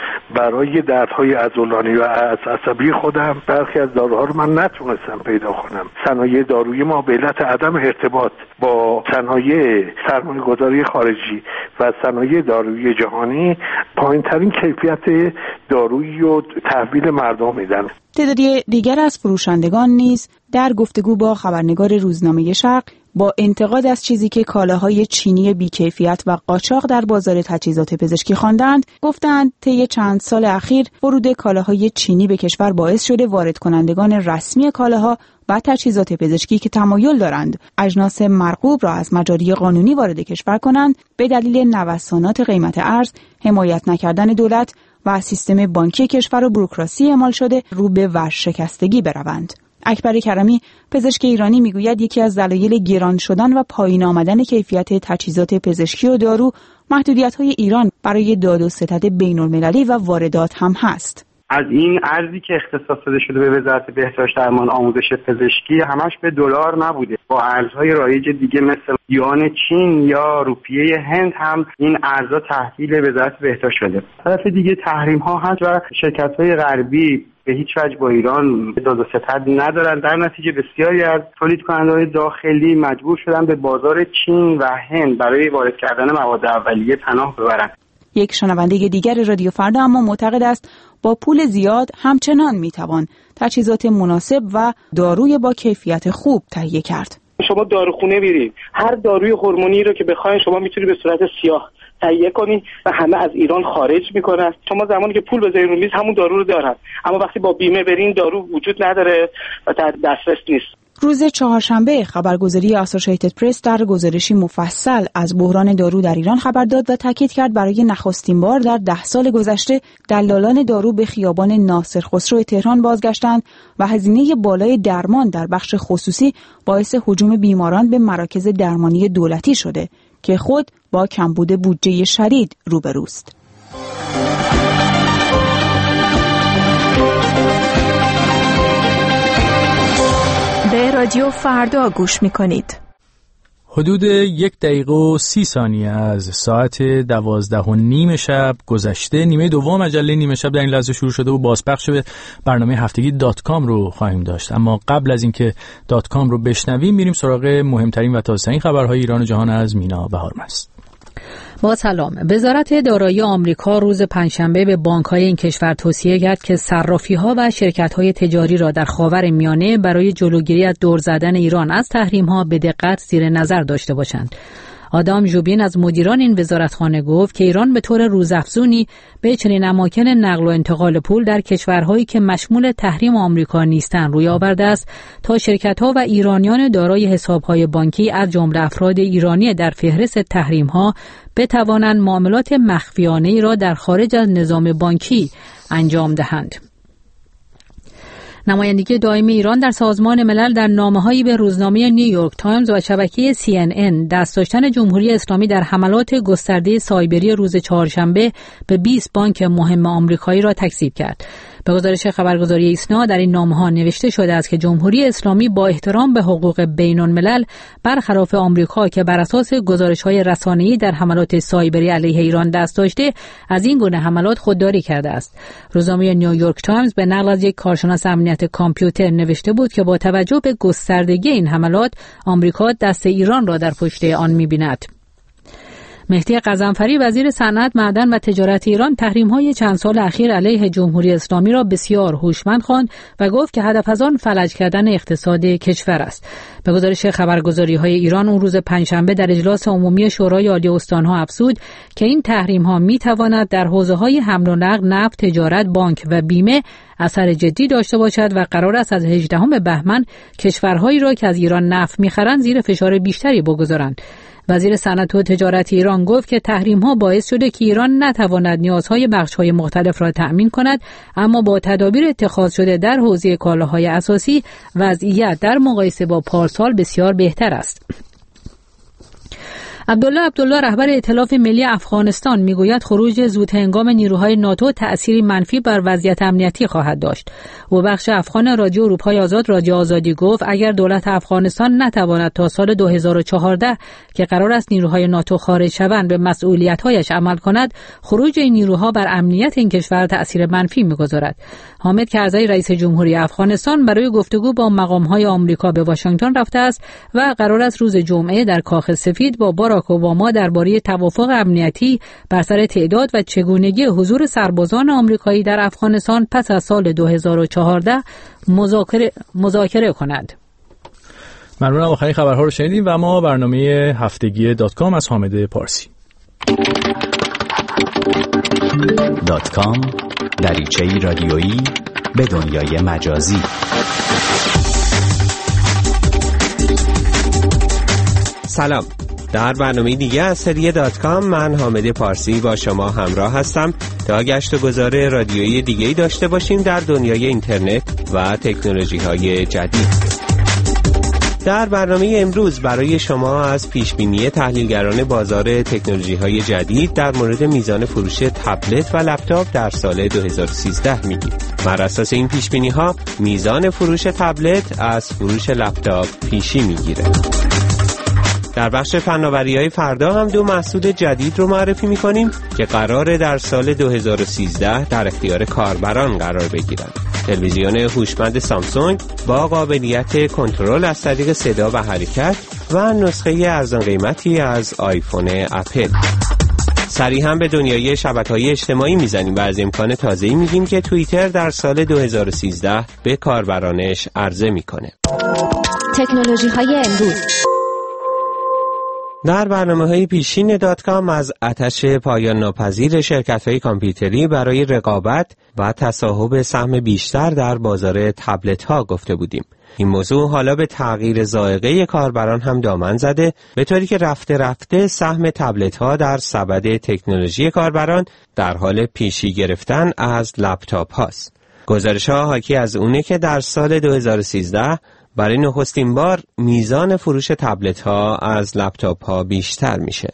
[SPEAKER 17] برای دردهای عضلانی و عصبی خودم برخی از داروها رو من نتونستم پیدا کنم. صنایع دارویی ما به علت عدم ارتباط با صنایع سرمایه‌گذاری خارجی و صنایع دارویی جهانی پایین‌ترین کیفیت دارویی رو تحویل مردم میدن.
[SPEAKER 13] تعدادی دیگر از فروشندگان نیز در گفتگو با خبرنگار روزنامه شرق با انتقاد از چیزی که کالاهای چینی بی‌کیفیت و قاچاق در بازار تجهیزات پزشکی خواندند، گفتند طی چند سال اخیر ورود کالاهای چینی به کشور باعث شده وارد کنندگان رسمی کالاها و تجهیزات پزشکی که تمایل دارند اجناس مرغوب را از مجاری قانونی وارد کشور کنند به دلیل نوسانات قیمت ارز، حمایت نکردن دولت و سیستم بانکی کشور و بوروکراسی اعمال شده رو به ورشکستگی بروند. اکبر کرمی، پزشک ایرانی، میگوید یکی از دلایل گران شدن و پایین آمدن کیفیت تجهیزات پزشکی و دارو محدودیت‌های ایران برای داد و ستد بین‌المللی و واردات هم هست.
[SPEAKER 16] از این ارزی که اختصاص داده شده به وزارت بهداشت درمان آموزش پزشکی همش به دلار نبوده. با ارزهای رایج دیگه مثل یوان چین یا روپیه هند هم این ارزها تحویل وزارت بهداشت شده. طرف دیگه تحریم ها هست و شرکت‌های غربی به هیچ وجه با ایران داد و ستد ندارن. در نتیجه بسیاری از تولید کننده‌های داخلی مجبور شدن به بازار چین و هند برای وارد کردن مواد اولیه پناه ببرن.
[SPEAKER 13] یک شنونده دیگر رادیو فردا اما معتقد است با پول زیاد همچنان میتوان تجهیزات مناسب و داروی با کیفیت خوب تهیه کرد.
[SPEAKER 18] شما داروخونه برید، هر داروی هورمونی رو که بخواید شما میتونید به صورت سیاه تهیه کنید و همه از ایران خارج میکنن. شما زمانی که پول بذارید رو میز همون دارو رو دارن، اما وقتی با بیمه برین دارو وجود نداره و در دسترس نیست.
[SPEAKER 13] روز چهارشنبه خبرگزاری اسوسییتد پرس در گزارشی مفصل از بحران دارو در ایران خبر داد و تاکید کرد برای نخستین بار در 10 سال گذشته دلالان دارو به خیابان ناصر خسرو تهران بازگشتند و هزینه بالای درمان در بخش خصوصی باعث هجوم بیماران به مراکز درمانی دولتی شده که خود با کمبود بودجه شدید روبروست.
[SPEAKER 19] به رادیو فردا گوش می‌کنید.
[SPEAKER 1] حدود 1 دقیقه و 30 ثانیه از ساعت 12:30 شب گذشته. نیمه دوم مجله نیمه شب در این لحظه شروع شده و بازپخش به برنامه هفتگی .com رو خواهیم داشت. اما قبل از اینکه .com رو بشنویم میریم سراغ مهمترین و تازه‌ترین خبرهای ایران و جهان از مینا بهارمست.
[SPEAKER 2] با سلام. وزارت دارایی آمریکا روز پنجشنبه به بانک‌های این کشور توصیه کرد که صرافی‌ها و شرکت‌های تجاری را در خاورمیانه برای جلوگیری از دور زدن ایران از تحریم‌ها به دقت زیر نظر داشته باشند. آدام ژوبین از مدیران این وزارتخانه گفت که ایران به طور روزافزونی به چنین اماکن نقل و انتقال پول در کشورهایی که مشمول تحریم آمریکا نیستند روی آورده است تا شرکت‌ها و ایرانیان دارای حساب‌های بانکی از جمله افراد ایرانی در فهرست تحریم‌ها بتوانند معاملات مخفیانه‌ای را در خارج از نظام بانکی انجام دهند. نمایندگی دائمی ایران در سازمان ملل در نامه‌هایی به روزنامه نیویورک تایمز و شبکه CNN دست داشتن جمهوری اسلامی در حملات گسترده سایبری روز چهارشنبه به 20 بانک مهم آمریکایی را تکذیب کرد. به گزارش خبرگزاری ایسنا در این نامه‌ها نوشته شده است که جمهوری اسلامی با احترام به حقوق بین‌الملل برخلاف آمریکا که بر اساس گزارش‌های رسانه‌ای در حملات سایبری علیه ایران دست داشته از این گونه حملات خودداری کرده است. روزنامه نیویورک تایمز به نقل از یک کارشناس امنیت کامپیوتر نوشته بود که با توجه به گستردگی این حملات آمریکا دست ایران را در پشت آن می‌بیند. مهدی غضنفری وزیر صنعت، معدن و تجارت ایران تحریم‌های چند سال اخیر علیه جمهوری اسلامی را بسیار هوشمند خواند و گفت که هدف از آن فلج کردن اقتصاد کشور است. به گزارش خبرگزاری‌های ایران اون روز پنجشنبه در اجلاس عمومی شورای عالی استان‌ها افزود که این تحریم‌ها می‌تواند در حوزه‌های حمل و نقل، نفت، تجارت، بانک و بیمه اثر جدی داشته باشد و قرار است از 18 بهمن کشورهایی را که از ایران نفت می‌خرند زیر فشار بیشتری بگذارند. وزیر صنعت و تجارت ایران گفت که تحریم‌ها باعث شده که ایران نتواند نیازهای بخش‌های مختلف را تأمین کند، اما با تدابیر اتخاذ شده در حوزه کالاهای اساسی وضعیت در مقایسه با پارسال بسیار بهتر است. عبدالله رهبر ائتلاف ملی افغانستان میگوید خروج زودهنگام نیروهای ناتو تأثیری منفی بر وضعیت امنیتی خواهد داشت. او بخش افغان رادیو اروپای آزاد رادیو آزادی گفت اگر دولت افغانستان نتواند تا سال 2014 که قرار است نیروهای ناتو خارج شوند به مسئولیت‌هایش عمل کند، خروج این نیروها بر امنیت این کشور تأثیر منفی میگذارد. حامد کرزی رئیس جمهوری افغانستان برای گفتگو با مقام‌های آمریکا به واشنگتن رفته است و قرار است روز جمعه در کاخ سفید با باراک اوباما درباره توافق امنیتی بر سر تعداد و چگونگی حضور سربازان آمریکایی در افغانستان پس از سال 2014 مذاکره کند.
[SPEAKER 1] ممنونم. آخرین خبرها رو شنیدیم و ما برنامه هفتگی .com از حامد پارسی.
[SPEAKER 8] .com دریچه‌ای رادیویی به دنیای مجازی.
[SPEAKER 20] سلام. در برنامه دیگه از سری .com من حامد پارسی با شما همراه هستم تا گشت و گذار رادیویی دیگه‌ای داشته باشیم در دنیای اینترنت و تکنولوژی‌های جدید. در برنامه امروز برای شما از پیشبینی تحلیلگران بازار تکنولوژی‌های جدید در مورد میزان فروش تبلت و لپتاپ در سال 2013 میگیم. بر اساس این پیشبینی‌ها میزان فروش تبلت از فروش لپتاپ پیشی میگیره. در بخش فناوری‌های فردا هم دو محصول جدید رو معرفی می‌کنیم که قراره در سال 2013 در اختیار کاربران قرار بگیرن. تلویزیون هوشمند سامسونگ با قابلیت کنترل از طریق صدا و حرکت و نسخه ارزان قیمتی از آیفون اپل. سریع هم به دنیای شبکه‌های اجتماعی میزنیم و از امکان تازه‌ای میگیم که توییتر در سال 2013 به کاربرانش عرضه میکنه.
[SPEAKER 3] تکنولوژی‌های امروز
[SPEAKER 20] در برنامه‌های پیشین .com از آتش پایان ناپذیر شرکت‌های کامپیوتری برای رقابت و تصاحب سهم بیشتر در بازار تبلت‌ها گفته بودیم. این موضوع حالا به تغییر ذائقه کاربران هم دامن زده، به طوری که رفته رفته سهم تبلت‌ها در سبد تکنولوژی کاربران در حال پیشی گرفتن از لپتاپ هاست. گزارش‌ها حاکی از اونه که در سال 2013 برای نخستین بار میزان فروش تبلت ها از لپتاپ ها بیشتر میشه.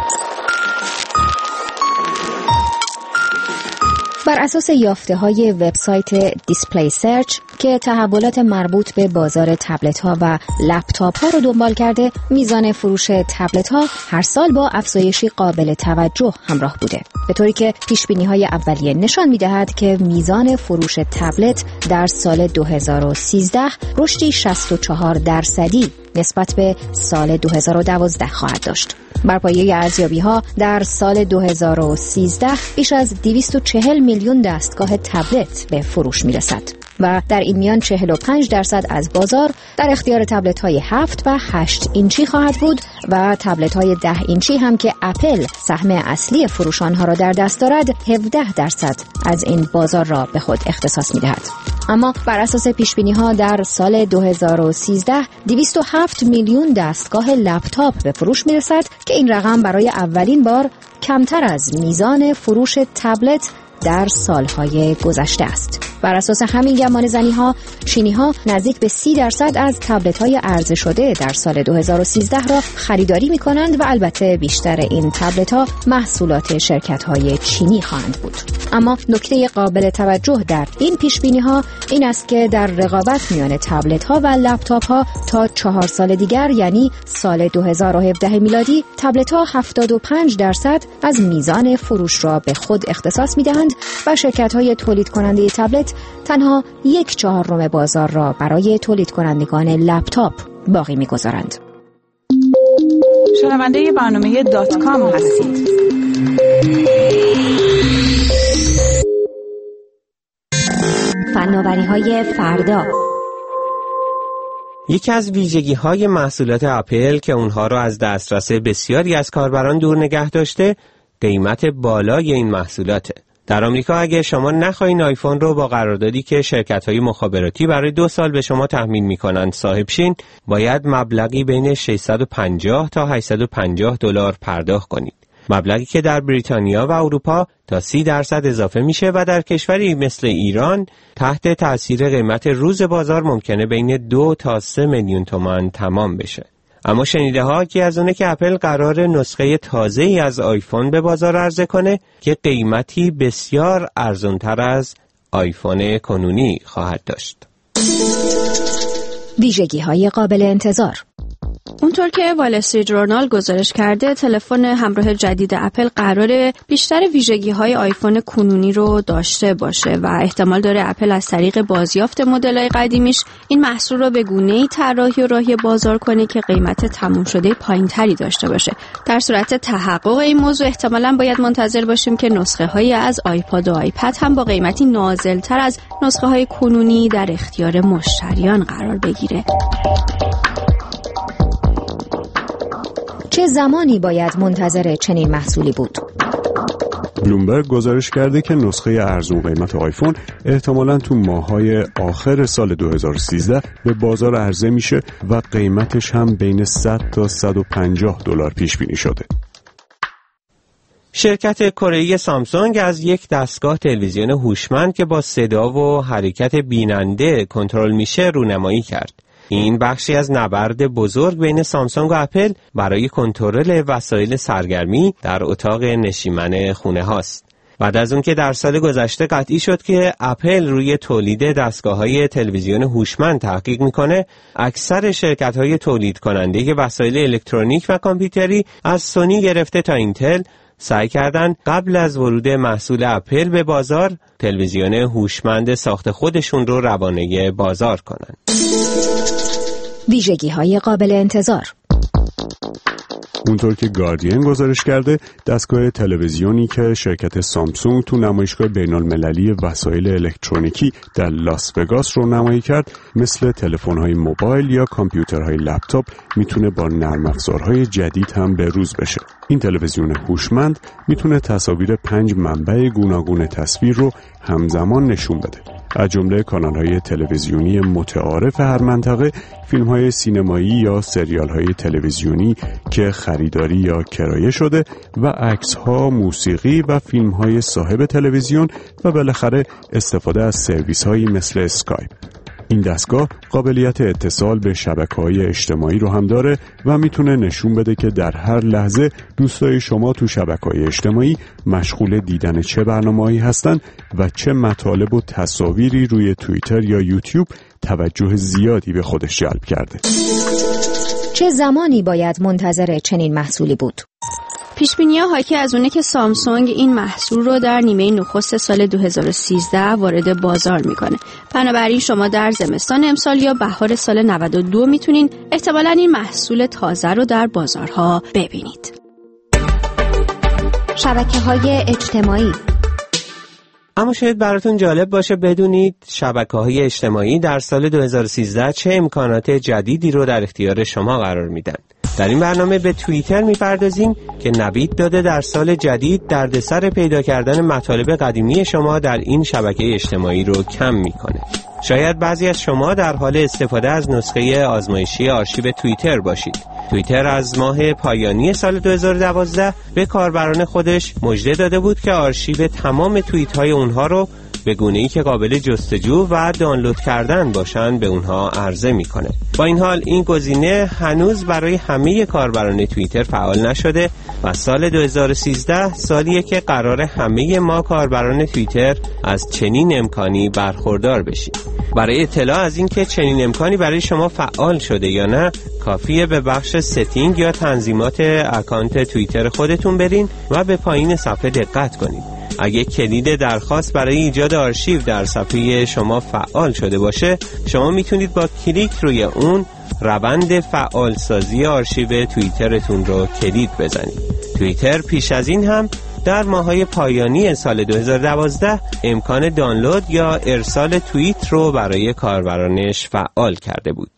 [SPEAKER 3] بر اساس یافته‌های وبسایت دیسپلی سرچ که تحولات مربوط به بازار تبلت ها و لپتاپ ها رو دنبال کرده، میزان فروش تبلت ها هر سال با افزایشی قابل توجه همراه بوده، به طوری که پیشبینی‌های اولیه نشان می‌دهد که میزان فروش تبلت در سال 2013 رشدی 64% نسبت به سال 2012 خواهد داشت. بر پایه ارزیابی‌ها در سال 2013 بیش از 240 میلیون دستگاه تبلت به فروش می‌رسد و در این میان 45% از بازار در اختیار تبلت‌های 7 و 8 اینچی خواهد بود و تبلت‌های 10 اینچی هم که اپل سهم اصلی فروش آنها را در دست دارد 17% از این بازار را به خود اختصاص می‌دهد. اما بر اساس پیشبینی‌ها در سال 2013 207 میلیون دستگاه لپتاپ به فروش می‌رسد که این رقم برای اولین بار کمتر از میزان فروش تبلت در سالهای گذشته است. بر اساس همین گمانه‌زنی‌ها، چینی‌ها نزدیک به 30% از تبلت‌های عرضه شده در سال 2013 را خریداری می‌کنند و البته بیشتر این تبلت‌ها محصولات شرکت‌های چینی خواهند بود. اما نکته قابل توجه در این پیش‌بینی‌ها این است که در رقابت میان تبلت‌ها و لپتاپ‌ها تا 4 سال دیگر، یعنی سال 2017 میلادی، تبلت‌ها 75% از میزان فروش را به خود اختصاص می‌دهند و شرکت‌های تولید کننده تبلت تنها 1/4 بازار را برای تولید کنندگان لپتاپ باقی می‌گذارند.
[SPEAKER 19] شنونده برنامه .com هستید.
[SPEAKER 3] فناوری‌های فردا.
[SPEAKER 20] یکی از ویژگی‌های محصولات اپل که اونها را از دسترس بسیاری از کاربران دور نگه داشته، قیمت بالای این محصولاته. در آمریکا اگه شما نخواین آیفون رو با قراردادی که شرکت‌های مخابراتی برای 2 سال به شما تحمیل می‌کنند صاحب شین، باید مبلغی بین 650 تا 850 دلار پرداخت کنید. مبلغی که در بریتانیا و اروپا تا 30% اضافه میشه و در کشوری مثل ایران تحت تأثیر قیمت روز بازار ممکنه بین 2 تا 3 میلیون تومان تمام بشه. اما شنیده ها که از اونه که اپل قرار نسخه تازه‌ای از آیفون به بازار عرضه کنه که قیمتی بسیار ارزان‌تر از آیفون کنونی خواهد داشت.
[SPEAKER 3] ویژگی‌های قابل انتظار.
[SPEAKER 21] اونطور که وال استریت ژورنال گزارش کرده، تلفن همراه جدید اپل قراره بیشتر ویژگی‌های آیفون کنونی رو داشته باشه و احتمال داره اپل از طریق بازیافت مدل‌های قدیمیش این محصول رو به گونه‌ای طراحی و راهی بازار کنه که قیمت تموم شده پایین‌تری داشته باشه. در صورت تحقق این موضوع احتمالاً باید منتظر باشیم که نسخه‌هایی از آیپاد و آیپد هم با قیمتی نازل‌تر از نسخه‌های کنونی در اختیار مشتریان قرار بگیره.
[SPEAKER 3] چه زمانی باید منتظر چنین محصولی بود؟
[SPEAKER 4] بلومبرگ گزارش کرده که نسخه ارزون قیمت آیفون احتمالاً تو ماه‌های آخر سال 2013 به بازار عرضه میشه و قیمتش هم بین 100 تا 150 دلار پیش بینی شده.
[SPEAKER 20] شرکت کره‌ای سامسونگ از یک دستگاه تلویزیون هوشمند که با صدا و حرکت بیننده کنترل میشه رونمایی کرد. این بخشی از نبرد بزرگ بین سامسونگ و اپل برای کنترل وسایل سرگرمی در اتاق نشیمن خونه هاست. بعد از اون که در سال گذشته قطعی شد که اپل روی تولید دستگاه‌های تلویزیون هوشمند تحقیق میکنه، اکثر شرکت‌های تولید کننده وسایل الکترونیک و کامپیوتری از سونی گرفته تا اینتل سعی کردن قبل از ورود محصول اپل به بازار تلویزیون هوشمند ساخت خودشون رو روانه بازار کنن.
[SPEAKER 3] ویژگی‌های قابل انتظار.
[SPEAKER 4] اونطور که گاردین گزارش کرده، دستگاه تلویزیونی که شرکت سامسونگ تو نمایشگاه بین‌المللی وسایل الکترونیکی در لاس وگاس رو نمایی کرد، مثل تلفن‌های موبایل یا کامپیوترهای لپتاپ میتونه با نرم افزارهای جدید هم به روز بشه. این تلویزیون هوشمند میتونه تصاویر 5 منبع گوناگون تصویر رو همزمان نشون بده. از جمله کانال‌های تلویزیونی متعارف هر منطقه، فیلم‌های سینمایی یا سریال‌های تلویزیونی که خریداری یا کرایه شده و عکس‌ها، موسیقی و فیلم‌های صاحب تلویزیون و بالاخره استفاده از سرویس‌هایی مثل اسکایپ. این دستگاه قابلیت اتصال به شبکه‌های اجتماعی رو هم داره و میتونه نشون بده که در هر لحظه دوستای شما تو شبکه‌های اجتماعی مشغول دیدن چه برنامه‌هایی هستن و چه مطالب و تصاویری روی توییتر یا یوتیوب توجه زیادی به خودش جلب کرده.
[SPEAKER 3] چه زمانی باید منتظر چنین محصولی بود؟
[SPEAKER 21] پیشبینی‌ها حاکی از اونه که سامسونگ این محصول رو در نیمه نخست سال 2013 وارد بازار میکنه. بنابراین شما در زمستان امسال یا بهار سال 92 میتونین احتمالاً این محصول تازه رو در بازارها ببینید.
[SPEAKER 3] شبکه‌های اجتماعی.
[SPEAKER 20] اما شاید براتون جالب باشه بدونید شبکه‌های اجتماعی در سال 2013 چه امکانات جدیدی رو در اختیار شما قرار میدن. در این برنامه به توییتر میپردازیم که نوید داده در سال جدید دردسر پیدا کردن مطالب قدیمی شما در این شبکه اجتماعی رو کم میکنه. شاید بعضی از شما در حال استفاده از نسخه آزمایشی آرشیو توییتر باشید. توییتر از ماه پایانی سال 2012 به کاربران خودش مژده داده بود که آرشیو تمام توییت های اونها رو به گونه‌ای که قابل جستجو و دانلود کردن باشن به اونها عرضه میکنه. با این حال این گزینه هنوز برای همه کاربران توییتر فعال نشده و سال 2013 سالیه که قرار همه ما کاربران توییتر از چنین امکانی برخوردار بشیم. برای اطلاع از این که چنین امکانی برای شما فعال شده یا نه، کافیه به بخش ستینگ یا تنظیمات اکانت توییتر خودتون برین و به پایین صفحه دقت کنید. اگه کلید درخواست برای ایجاد آرشیو در صفحه شما فعال شده باشه، شما میتونید با کلیک روی اون روند فعالسازی آرشیو توییترتون رو کلید بزنید. توییتر پیش از این هم در ماه‌های پایانی سال 2012 امکان دانلود یا ارسال توییت رو برای کاربرانش فعال کرده بود.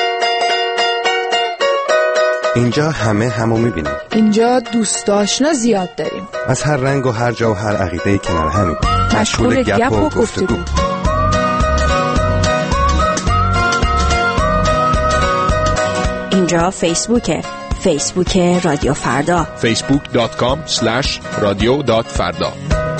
[SPEAKER 22] اینجا همه همو میبینیم.
[SPEAKER 13] اینجا دوست آشنا زیاد داریم.
[SPEAKER 22] از هر رنگ و هر جا و هر عقیده‌ای کنار همیم.
[SPEAKER 13] مشغول گپ و گفتگو.
[SPEAKER 21] اینجا فیسبوکه. فیسبوک رادیو فردا.
[SPEAKER 23] facebook.com/radio.farda.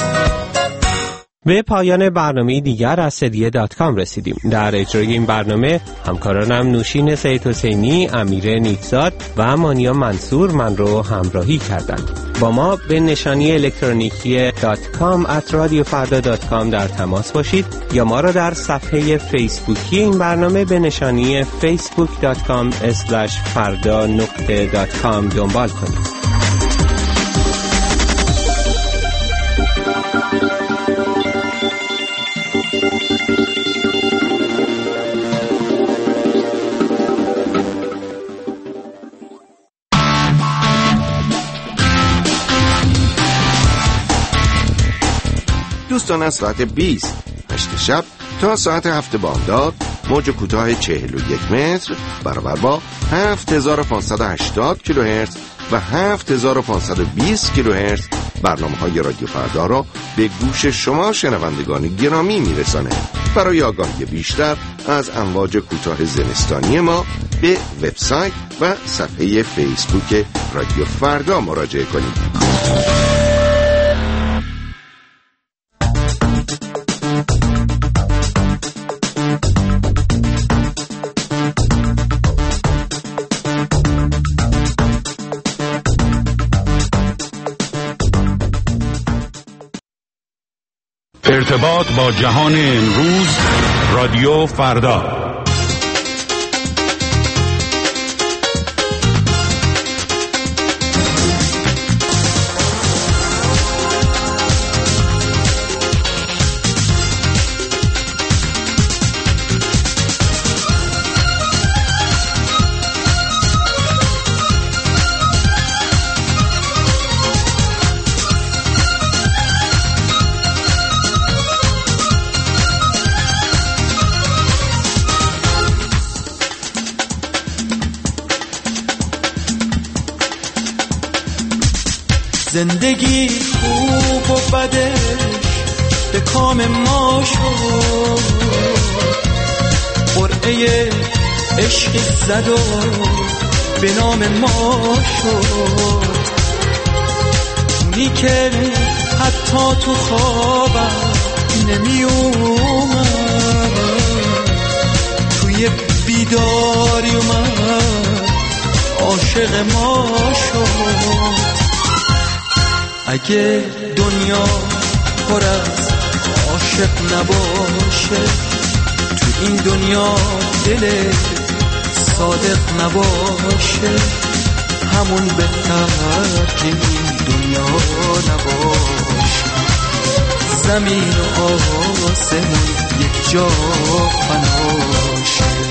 [SPEAKER 20] به پایان برنامه دیگر از هدیه.com رسیدیم. در اجرای این برنامه همکارانم نوشین سید حسینی، امیر نیکزاد و مانیا منصور من رو همراهی کردند. با ما به نشانی الکترونیکی .com@radiofarda.com در تماس باشید یا ما را در صفحه فیسبوکی این برنامه به نشانی facebook.com/farda.com دنبال کنید.
[SPEAKER 22] دوستان از ساعت 20 8 شب تا ساعت 7 بامداد
[SPEAKER 7] موج کوتاه 41 متر برابر با 7580 کیلوهرتز و 7520 کیلوهرتز برنامه‌های رادیو فردا را به گوش شما شنوندگان گرامی میرسانه. برای آگاهی بیشتر از امواج کوتاه زمستانی ما به وبسایت و صفحه فیسبوک رادیو فردا مراجعه کنید.
[SPEAKER 6] ارتباط با جهان امروز، رادیو فردا.
[SPEAKER 9] زندگی خوب و بدش به کام ما شد، قرعه عشق زد و به نام ما شد. اونی که حتی تو خوابم نمی اومد، توی بیداری اومد عاشق ما شد. اگه دنیا پر از عاشق نباشه، تو این دنیا دل صادق نباشه، همون بهتر که این دنیا نباشه. زمین و آسمون یک جا فناشه.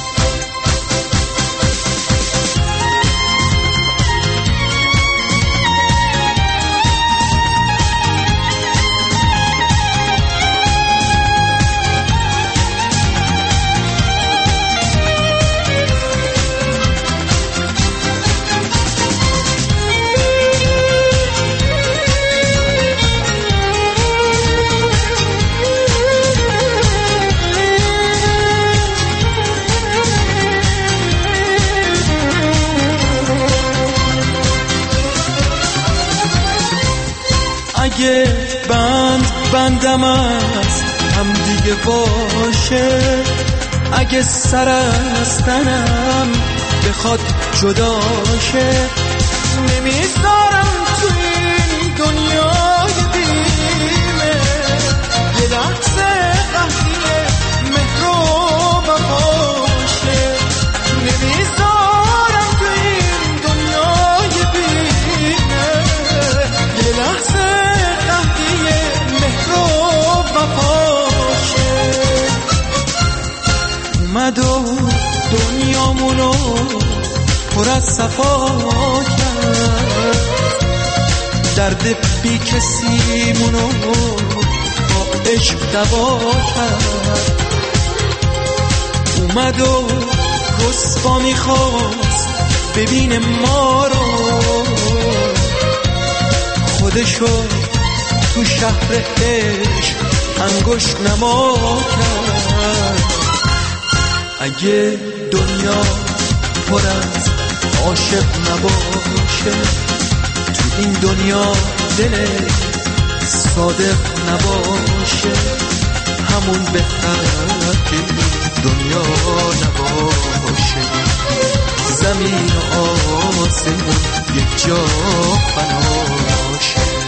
[SPEAKER 9] اگه بندم از هم دیگه باشه، اگه سر از تنم بخواد جداشه، نمیذارم تو این دنیای بیمه یه لحظه قهریه مهر و وفاشه. نمیذارم تو این دنیای بیمه یه لحظه اومد و دنیامونو پر از صفا کرد، درد بی کسیمونو با عشق دوا کرد. اومد و رسوا میخواست ببین ما رو، خودشو تو شهر عشق انگشت نما کرد. اگه دنیا پر از عاشق نباشه، تو این دنیا دل صادق نباشه، همون بهتر که دنیا نباشه. زمین و آسمون یک جا فناشه.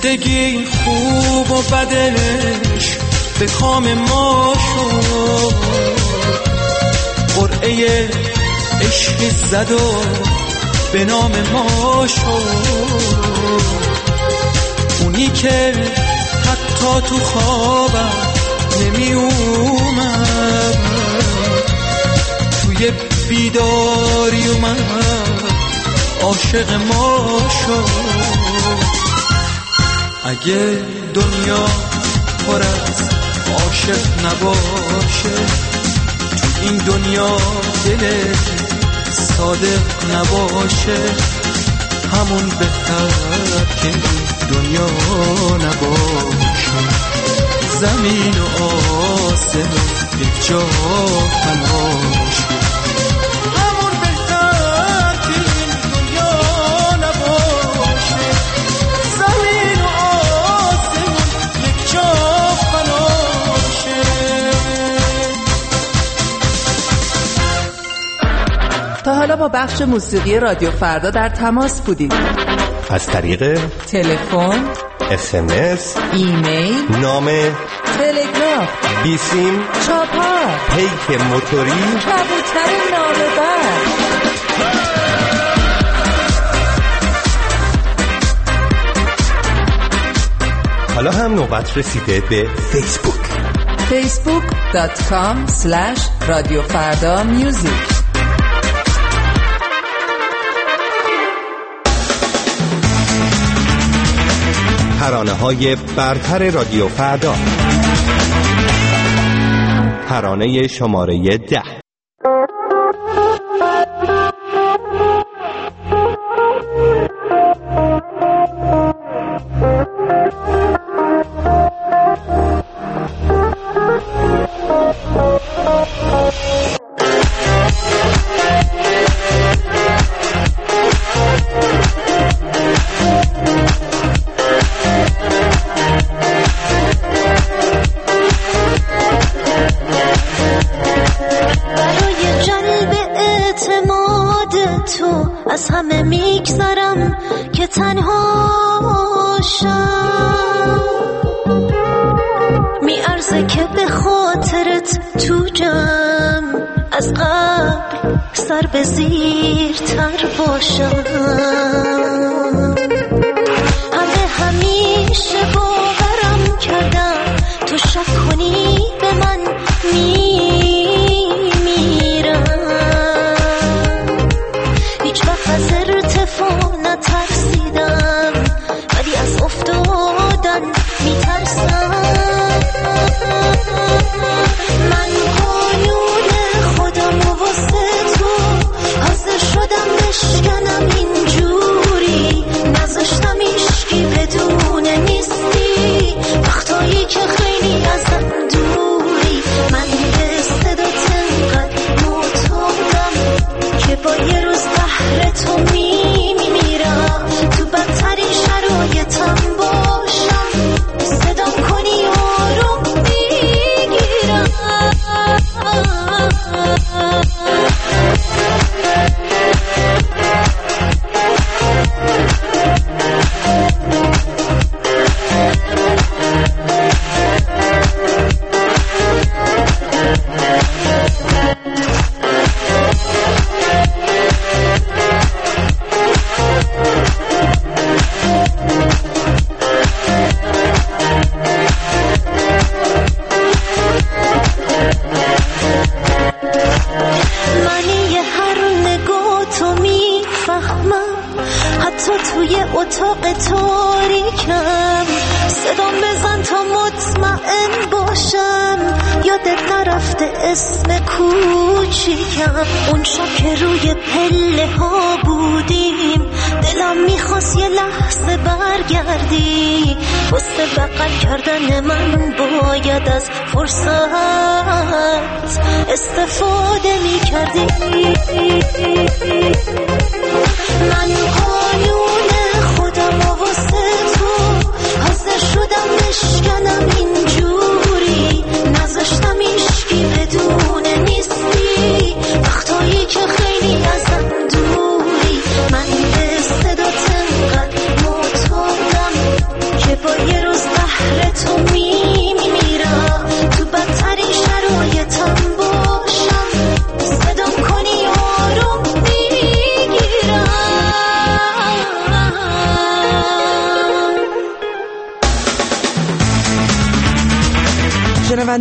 [SPEAKER 9] زندگی خوب و بدش به کام ما شد، قرعه عشق زد و به نام ما شد. اونی که حتی تو خوابم نمی اومد، توی بیداری اومد عاشق ما شد. اگه دنیا پر از عاشق نباشه، تو این دنیا دل صادق نباشه، همون بهتر که این دنیا نباشه. زمین و آسمون یک جا تماشه، همون بهتر که این دنیا نباشه. زمین و آسمون یک جا تماشه.
[SPEAKER 10] تا حالا با بخش موسیقی رادیو فردا در تماس بودید؟
[SPEAKER 22] از طریق
[SPEAKER 10] تلفن،
[SPEAKER 22] SMS،
[SPEAKER 10] ایمیل،
[SPEAKER 22] نامه،
[SPEAKER 10] تلگراف،
[SPEAKER 22] بیسیم،
[SPEAKER 10] چاپار،
[SPEAKER 22] پیک موتوری،
[SPEAKER 10] کبوتر نامه‌بر.
[SPEAKER 22] حالا هم نوبت رسیده به فیسبوک.
[SPEAKER 10] facebook.com/radiofardamusic.
[SPEAKER 22] ترانه‌های برتر رادیو فردا. ترانه شماره 10.
[SPEAKER 11] از همه میگذرم که تنها شم، میارزه که به خاطرت تو جمع از قبل سر به زیر تر باشم. همه همیشه باورم کردم تو شک کنی به من از ارتفاع نترسیدم، ولی از افتادن میترسم. من قانون خودم و واسه تو حاضر شدم بشکنم اینجوری، نذاشتم ایشکی بدونه نیستی وقتایی که خیلی ازم دوری. من به صدات انقدر معتادم که با یه روز تو میمیرم، تو بدترین شرایطم باشم صدام کنی آروم میگیرم. اتاق تاریکم صدام بزن تا مطمئن باشم، یادت نرفته اسم کوچیکم. اون شب که روی پله ها بودیم دلم میخواست یه لحظه برگردی، واسه بغل کردن من باید از فرصت استفاده میکردی. من قانون خودم و واسه تو حاضر شدم بشکنم اینجوری، نذاشتم ایشکی بدونه نیستی وقتایی که خیلی ازم دوری. من به صدات انقدر معتادم که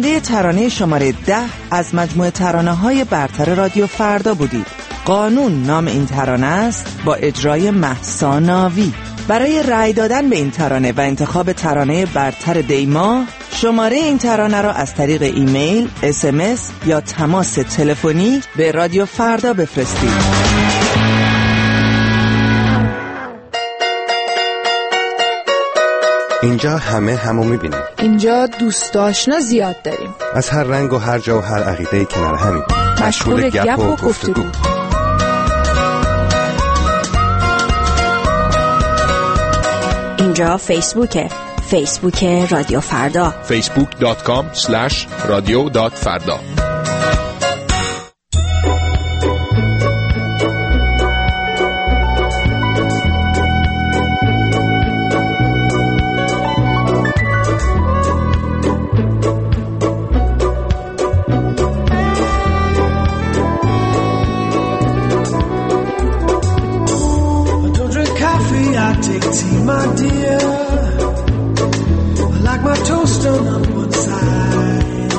[SPEAKER 12] شنونده ترانه شماره 10 از مجموعه ترانه‌های برتر رادیو فردا بودید. قانون نام این ترانه است با اجرای مهسا ناوی. برای رأی دادن به این ترانه و انتخاب ترانه برتر دیما، شماره این ترانه را از طریق ایمیل، SMS یا تماس تلفنی به رادیو فردا بفرستید.
[SPEAKER 22] اینجا همو میبینیم.
[SPEAKER 13] اینجا دوست آشنا زیاد داریم.
[SPEAKER 22] از هر رنگ و هر جا و هر عقیده‌ای کنار همین.
[SPEAKER 13] مشغول گپ و گفتگو.
[SPEAKER 21] اینجا فیسبوک رادیو فردا.
[SPEAKER 14] facebook.com/radio.farda.
[SPEAKER 9] My dear, I like my toast on one side.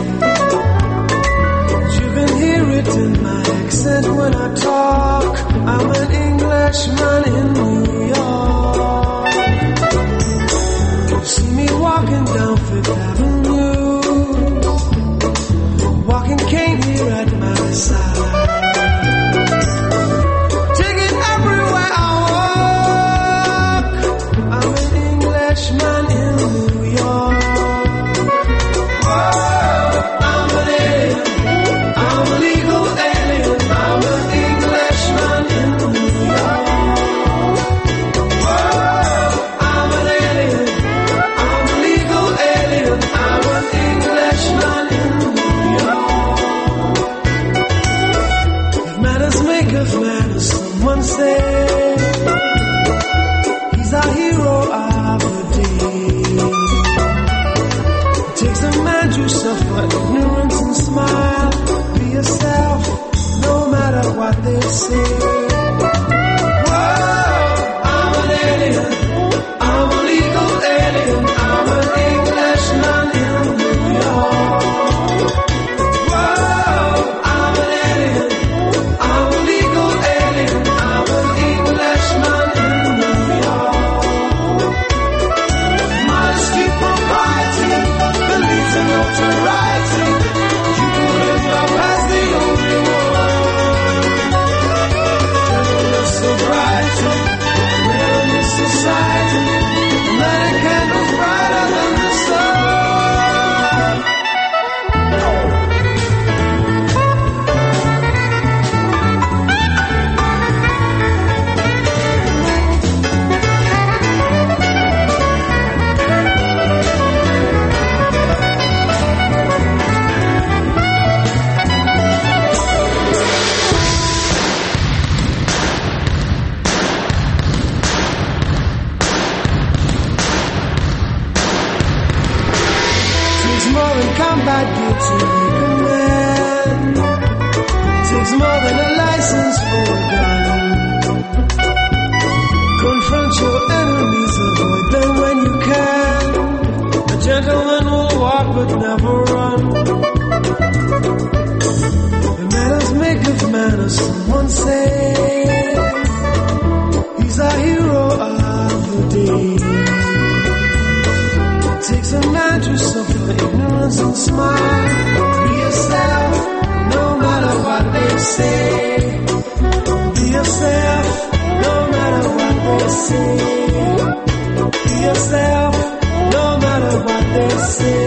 [SPEAKER 9] You can hear it in my accent when I talk. I'm an Englishman in New York. You see me walking down Fifth Avenue, walking cane here at my side. Man in New York. Whoa, I'm an alien. I'm a legal alien. I'm an Englishman in New York. Whoa, I'm an alien. I'm a legal alien. I'm an Englishman in New York. If manners make us manners, someone say he's our hero. You suffer ignorance and smile. Be yourself, no matter what they say. Whoa, I'm an alien. I'm a legal alien. I'm an Englishman in New York. Whoa, I'm an alien. I'm a legal alien. I'm an Englishman in New York. Modesty, propriety, beliefs in notoriety. You can live up as the only one. Gentleness, sobriety, real in this society. Many candles brighter than the sun. Combat gear to make a man. It takes more than a license for a gun. Confront your enemies, avoid them when you can. A gentleman will walk but never run. The manners make of manners, someone say. He's our hero of the day. It takes a man to suffer ignorance and smile. Be yourself, no matter what they say. Be yourself, no matter what they say. Be yourself, no matter what they say.